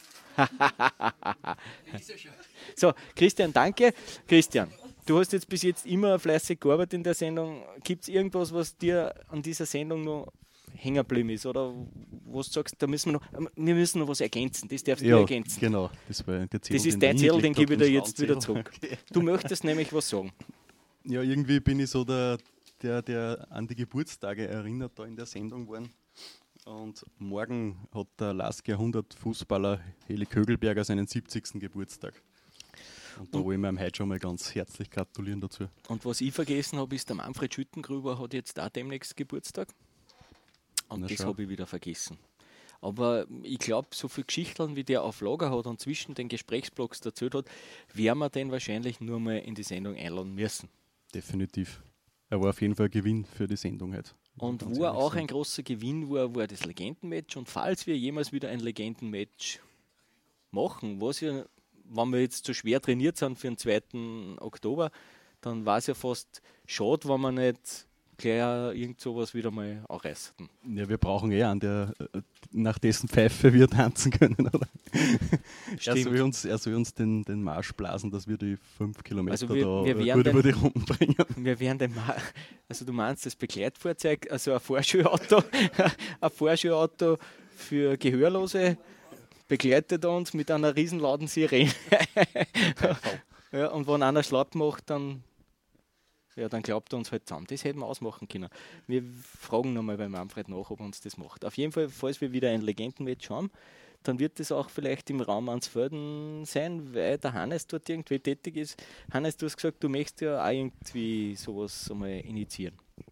So, Christian, danke. Christian, du hast jetzt bis jetzt immer fleißig gearbeitet in der Sendung. Gibt es irgendwas, was dir an dieser Sendung noch hängen geblieben ist? Oder was du sagst, da müssen wir noch, wir müssen noch was ergänzen. Das darfst du Ja, ergänzen. genau. Das, war der Zettel, Das ist den dein ich Zettel, den gelegt gebe ich hab, dir den jetzt wieder Schwanzettel. zurück. Du möchtest nämlich was sagen. Ja, irgendwie bin ich so der, der, der an die Geburtstage erinnert da in der Sendung waren. Und morgen hat der Lask Jahrhundert-Fußballer Heli Kögelberger seinen siebzigsten Geburtstag. Und da wollen wir ihm heute schon mal ganz herzlich gratulieren dazu. Und was ich vergessen habe, ist, der Manfred Schüttengruber hat jetzt auch demnächst Geburtstag. Und Na das schau. habe ich wieder vergessen. Aber ich glaube, so viele Geschichten, wie der auf Lager hat und zwischen den Gesprächsblocks erzählt hat, werden wir den wahrscheinlich nur mal in die Sendung einladen müssen. Definitiv. Er war auf jeden Fall ein Gewinn für die Sendung heute. Und Ganz wo er ehrlich auch sein. ein großer Gewinn war, war das Legendenmatch. Und falls wir jemals wieder ein Legendenmatch machen, was ja, wenn wir jetzt so schwer trainiert sind für den zweiten Oktober, dann war es ja fast schade, wenn wir nicht gleich irgend sowas wieder mal anreißen. Ja, wir brauchen eh einen, der äh, nach dessen Pfeife wir tanzen können, oder? er, Stimmt. soll uns, er soll uns den, den Marsch blasen, dass wir die fünf Kilometer Also wir- da wir äh, werden gut über den- die Runden bringen. Wir werden den Ma also du meinst das Begleitfahrzeug, also ein Vorschulauto, ein Vorschulauto für Gehörlose begleitet uns mit einer riesen lauten Sirene. Ja, und wenn einer schlapp macht, dann, ja, dann glaubt er uns halt zusammen. Das hätten wir ausmachen können. Wir fragen nochmal bei Manfred nach, ob er uns das macht. Auf jeden Fall, falls wir wieder ein Legendenmatch haben, dann wird das auch vielleicht im Raum Ansfelden sein, weil der Hannes dort irgendwie tätig ist. Hannes, du hast gesagt, du möchtest ja auch irgendwie sowas einmal initiieren.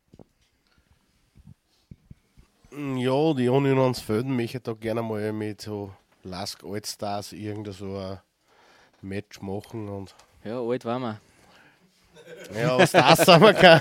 Ja, die Union Ansfelden möchte da gerne mal mit so Lask Allstars irgendein so ein Match machen. Und Ja, alt waren wir. ja, was das sagen wir kann.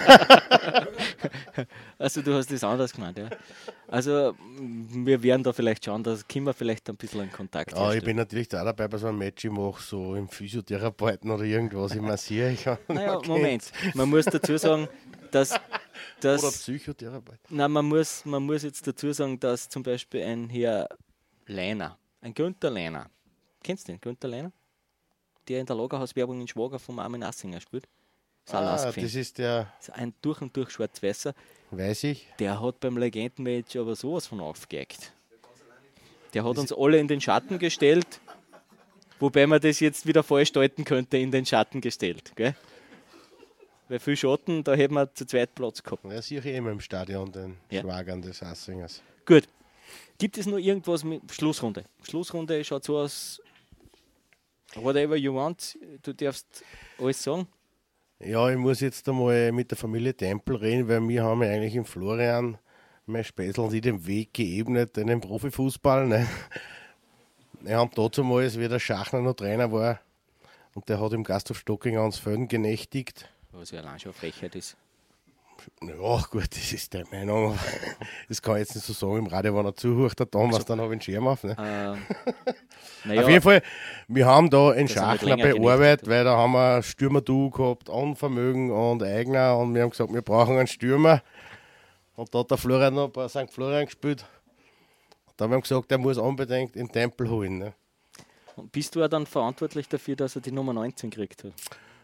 Also du hast das anders gemeint, ja. Also m, wir werden da vielleicht schauen, dass können wir vielleicht ein bisschen einen Kontakt Ja, ich herstellen. bin natürlich da dabei bei so einem Match, ich mache so im Physiotherapeuten oder irgendwas, ich massiere. Ich Naja, Moment, man muss dazu sagen, dass, Oder dass Psychotherapeut. nein, man muss, man muss jetzt dazu sagen, dass zum Beispiel ein Herr Leiner, ein Günther Leiner, kennst du den, Günther Leiner? Der in der Lagerhauswerbung in Schwager vom Armin Assinger spielt. Ah, Salas das ist der, ein durch und durch Schwarz-Weißer. weiß ich. Der hat beim Legendenmatch aber sowas von aufgegeigt. Der hat uns alle in den Schatten gestellt, wobei man das jetzt wieder falsch deuten könnte, in den Schatten gestellt. Gell? Weil viel Schatten, da hätten wir zu zweit Platz gehabt. Ja, sehe ich immer im Stadion, den Ja. Schwagern des Assingers. Gut. Gibt es noch irgendwas mit Schlussrunde? Schlussrunde schaut so aus, whatever you want, du darfst alles sagen. Ja, ich muss jetzt einmal mit der Familie Tempel reden, weil wir haben ja eigentlich im Florian, mein Späßl und ich, den Weg geebnet in den Profifußball. Ne? Wir haben damals, wie der Schachner noch Trainer war, und der hat im Gasthof Stocking ans Felden genächtigt. Was ja allein schon eine Frechheit ist. Ja, gut, das ist der Meinung. Das kann ich jetzt nicht so sagen im Radio, wenn er zuhört, der Thomas, dann habe ich einen Schirm auf. Ne? Ähm, Auf naja, jeden Fall, wir haben da einen Dass er nicht Schachner länger bearbeitet, genächtigt weil da haben wir Stürmer-Duo gehabt, Anvermögen und Eigner, und wir haben gesagt, wir brauchen einen Stürmer. Und da hat der Florian noch bei Sankt Florian gespielt. Da haben wir gesagt, er muss unbedingt in den Tempel holen. Ne? bist du ja dann verantwortlich dafür, dass er die Nummer neunzehn gekriegt hat?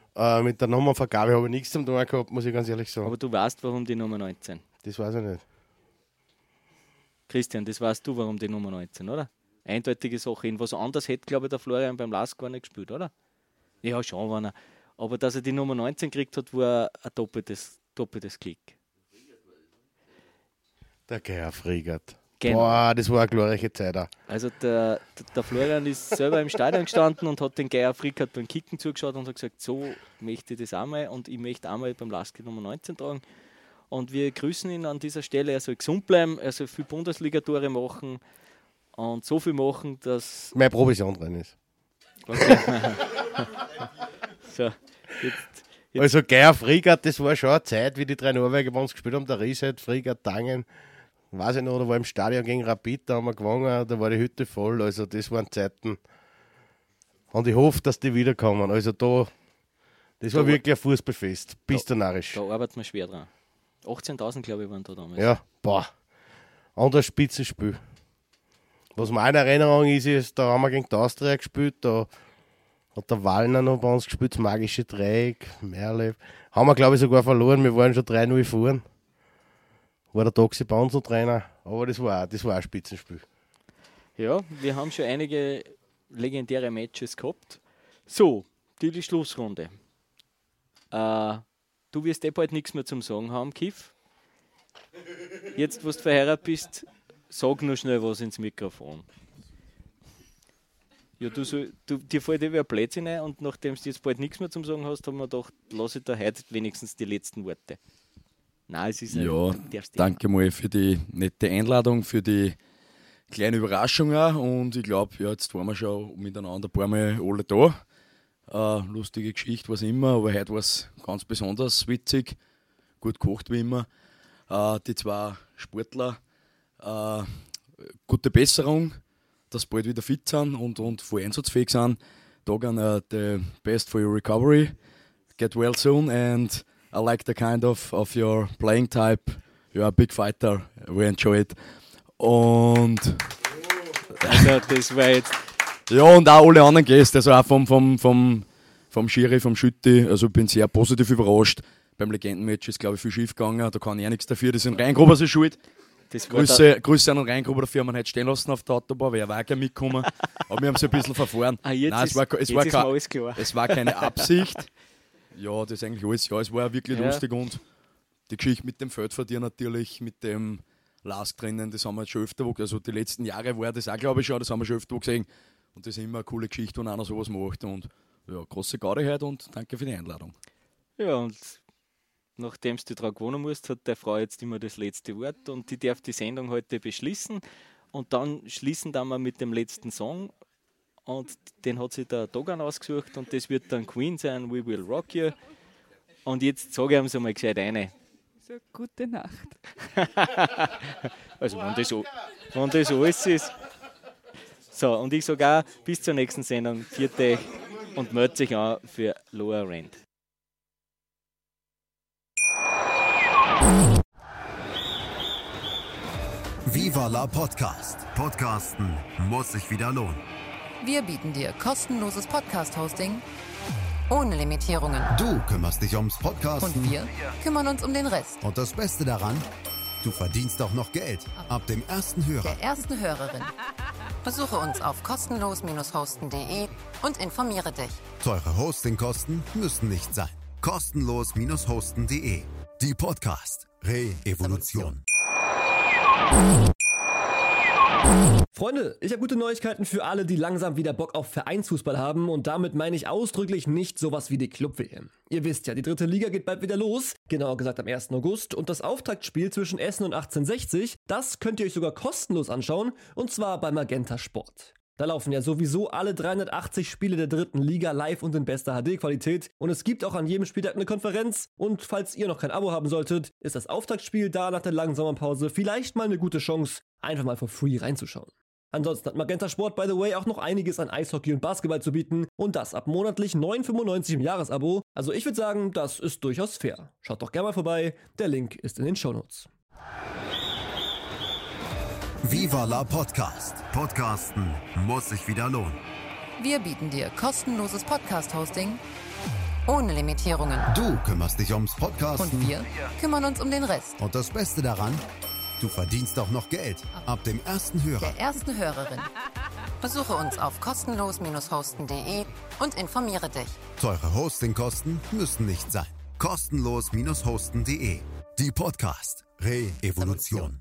Äh, mit der Nummernvergabe habe ich nichts zum tun gehabt, muss ich ganz ehrlich sagen. Aber du weißt, warum die Nummer neunzehn. Das weiß ich nicht. Christian, das weißt du, warum die Nummer neunzehn, oder? Eindeutige Sache. In was anderes hätte, glaube ich, der Florian beim Lask gar nicht gespielt, oder? Ja, schon, wenn er. Aber dass er die Nummer neunzehn gekriegt hat, war ein doppeltes, doppeltes Klick. Der Geier Friegert. Genau. Boah, das war eine glorreiche Zeit auch. Also der, der Florian ist selber im Stadion gestanden und hat den Geier Frickert beim Kicken zugeschaut und hat gesagt, so möchte ich das einmal und ich möchte einmal beim Lask die Nummer neunzehn tragen. Und wir grüßen ihn an dieser Stelle, er soll gesund bleiben, er soll viel Bundesliga-Tore machen und so viel machen, dass... Meine Provision drin ist. Okay. so, jetzt, jetzt. Also Geier Friegert, das war schon eine Zeit, wie die drei Norweger bei uns gespielt haben, der Reset, Friegert, Tangen, weiß ich noch, da war im Stadion gegen Rapid, da haben wir gewonnen, da war die Hütte voll, also das waren Zeiten. Und ich hoffe, dass die wiederkommen, also da, das war Da- wirklich ein Fußballfest, bist du narrisch. Da arbeitet man schwer dran. achtzehntausend, glaube ich, waren da damals. Ja, boah, anderes Spitzenspiel. Was meine Erinnerung ist, ist, da haben wir gegen die Austria gespielt, da hat der Wallner noch bei uns gespielt, das magische Dreieck, Merle. Haben wir, glaube ich, sogar verloren, wir waren schon drei null vorn. War der Taxi bei uns noch Trainer, aber das war, das war ein Spitzenspiel. Ja, wir haben schon einige legendäre Matches gehabt. So, die, die Schlussrunde. Äh, du wirst eh bald nichts mehr zum Sagen haben, Kiff. Jetzt, wo du verheiratet bist, sag nur schnell was ins Mikrofon. Ja, du, soll, du dir fällt eh wieder ein Blödsinn ein und nachdem du jetzt bald nichts mehr zum Sagen hast, haben wir gedacht, lass ich da heute wenigstens die letzten Worte. Nein, es ist ein- Ja, du darfst danke mal für die nette Einladung, für die kleine Überraschung auch. Und ich glaube, ja, jetzt waren wir schon miteinander ein paar Mal alle da. Äh, lustige Geschichte, was immer, aber heute war es ganz besonders witzig. Gut gekocht wie immer. Äh, die zwei Sportler, äh, gute Besserung, dass sie bald wieder fit sind und, und voll einsatzfähig sind. Tag an uh, the best for your recovery. Get well soon and I like the kind of, of your playing type. You're a big fighter. We enjoy it. Und Also, das war jetzt. ja, und auch alle anderen Gäste, also auch vom, vom, vom, vom Schiri, vom Schütti. Also bin sehr positiv überrascht. Beim Legendenmatch ist, glaube ich, viel schief gegangen. Da kann ich auch nichts dafür. Das sind Reingruber so schuld. Das war da, Grüße, Grüße an den Reingruber dafür, man hätte stehen lassen auf der Autobahn, wäre auch gerne mitgekommen. Aber wir haben es ein bisschen verfahren. ah, jetzt Nein, ist, es war, es jetzt war ist kein, mir alles klar. es war keine Absicht. Ja, das ist eigentlich alles. Ja, es war ja wirklich Ja. lustig und die Geschichte mit dem Feldverdier natürlich, mit dem Lask drinnen, das haben wir jetzt schon öfter, wo- also die letzten Jahre war das auch, glaube ich, schon, das haben wir schon öfter wo gesehen. Und das ist immer eine coole Geschichte, wenn einer sowas macht. Und ja, große Garde heute und danke für die Einladung. Ja, und nachdem du daran gewonnen musst, hat der Frau jetzt immer das letzte Wort und die darf die Sendung heute beschließen. Und dann schließen dann wir mit dem letzten Song. Und den hat sich der Dogan ausgesucht und das wird dann Queen sein, We Will Rock You. Und jetzt sage ich ihm so mal gescheit eine. So, gute Nacht. Also wenn das, o- wenn das alles ist. So, und ich sage auch, bis zur nächsten Sendung, vierte und meldet sich an für Lower Rent. Viva la Podcast. Podcasten muss sich wieder lohnen. Wir bieten dir kostenloses Podcast-Hosting ohne Limitierungen. Du kümmerst dich ums Podcasten. Und wir kümmern uns um den Rest. Und das Beste daran, du verdienst auch noch Geld. Ab dem ersten Hörer. Der ersten Hörerin. Besuche uns auf kostenlos hosten punkt de und informiere dich. Teure Hostingkosten müssen nicht sein. kostenlos hosten punkt de. Die Podcast Re-Evolution. Freunde, ich habe gute Neuigkeiten für alle, die langsam wieder Bock auf Vereinsfußball haben und damit meine ich ausdrücklich nicht sowas wie die Club-W M. Ihr wisst ja, die dritte Liga geht bald wieder los, genauer gesagt am ersten August und das Auftaktspiel zwischen Essen und achtzehnhundertsechzig, das könnt ihr euch sogar kostenlos anschauen und zwar bei Magenta Sport. Da laufen ja sowieso alle dreihundertachtzig Spiele der dritten Liga live und in bester H D-Qualität und es gibt auch an jedem Spieltag eine Konferenz und falls ihr noch kein Abo haben solltet, ist das Auftaktspiel da nach der langen Sommerpause vielleicht mal eine gute Chance, einfach mal for free reinzuschauen. Ansonsten hat Magenta Sport, by the way, auch noch einiges an Eishockey und Basketball zu bieten und das ab monatlich neun fünfundneunzig im Jahresabo. Also ich würde sagen, das ist durchaus fair. Schaut doch gerne mal vorbei, der Link ist in den Shownotes. Viva la Podcast. Podcasten muss sich wieder lohnen. Wir bieten dir kostenloses Podcast-Hosting ohne Limitierungen. Du kümmerst dich ums Podcasten. Und wir kümmern uns um den Rest. Und das Beste daran, du verdienst auch noch Geld. Ab dem ersten Hörer. Der ersten Hörerin. Besuche uns auf kostenlos hosten punkt de und informiere dich. Teure Hostingkosten müssen nicht sein. kostenlos hosten punkt de. Die Podcast Re-Evolution.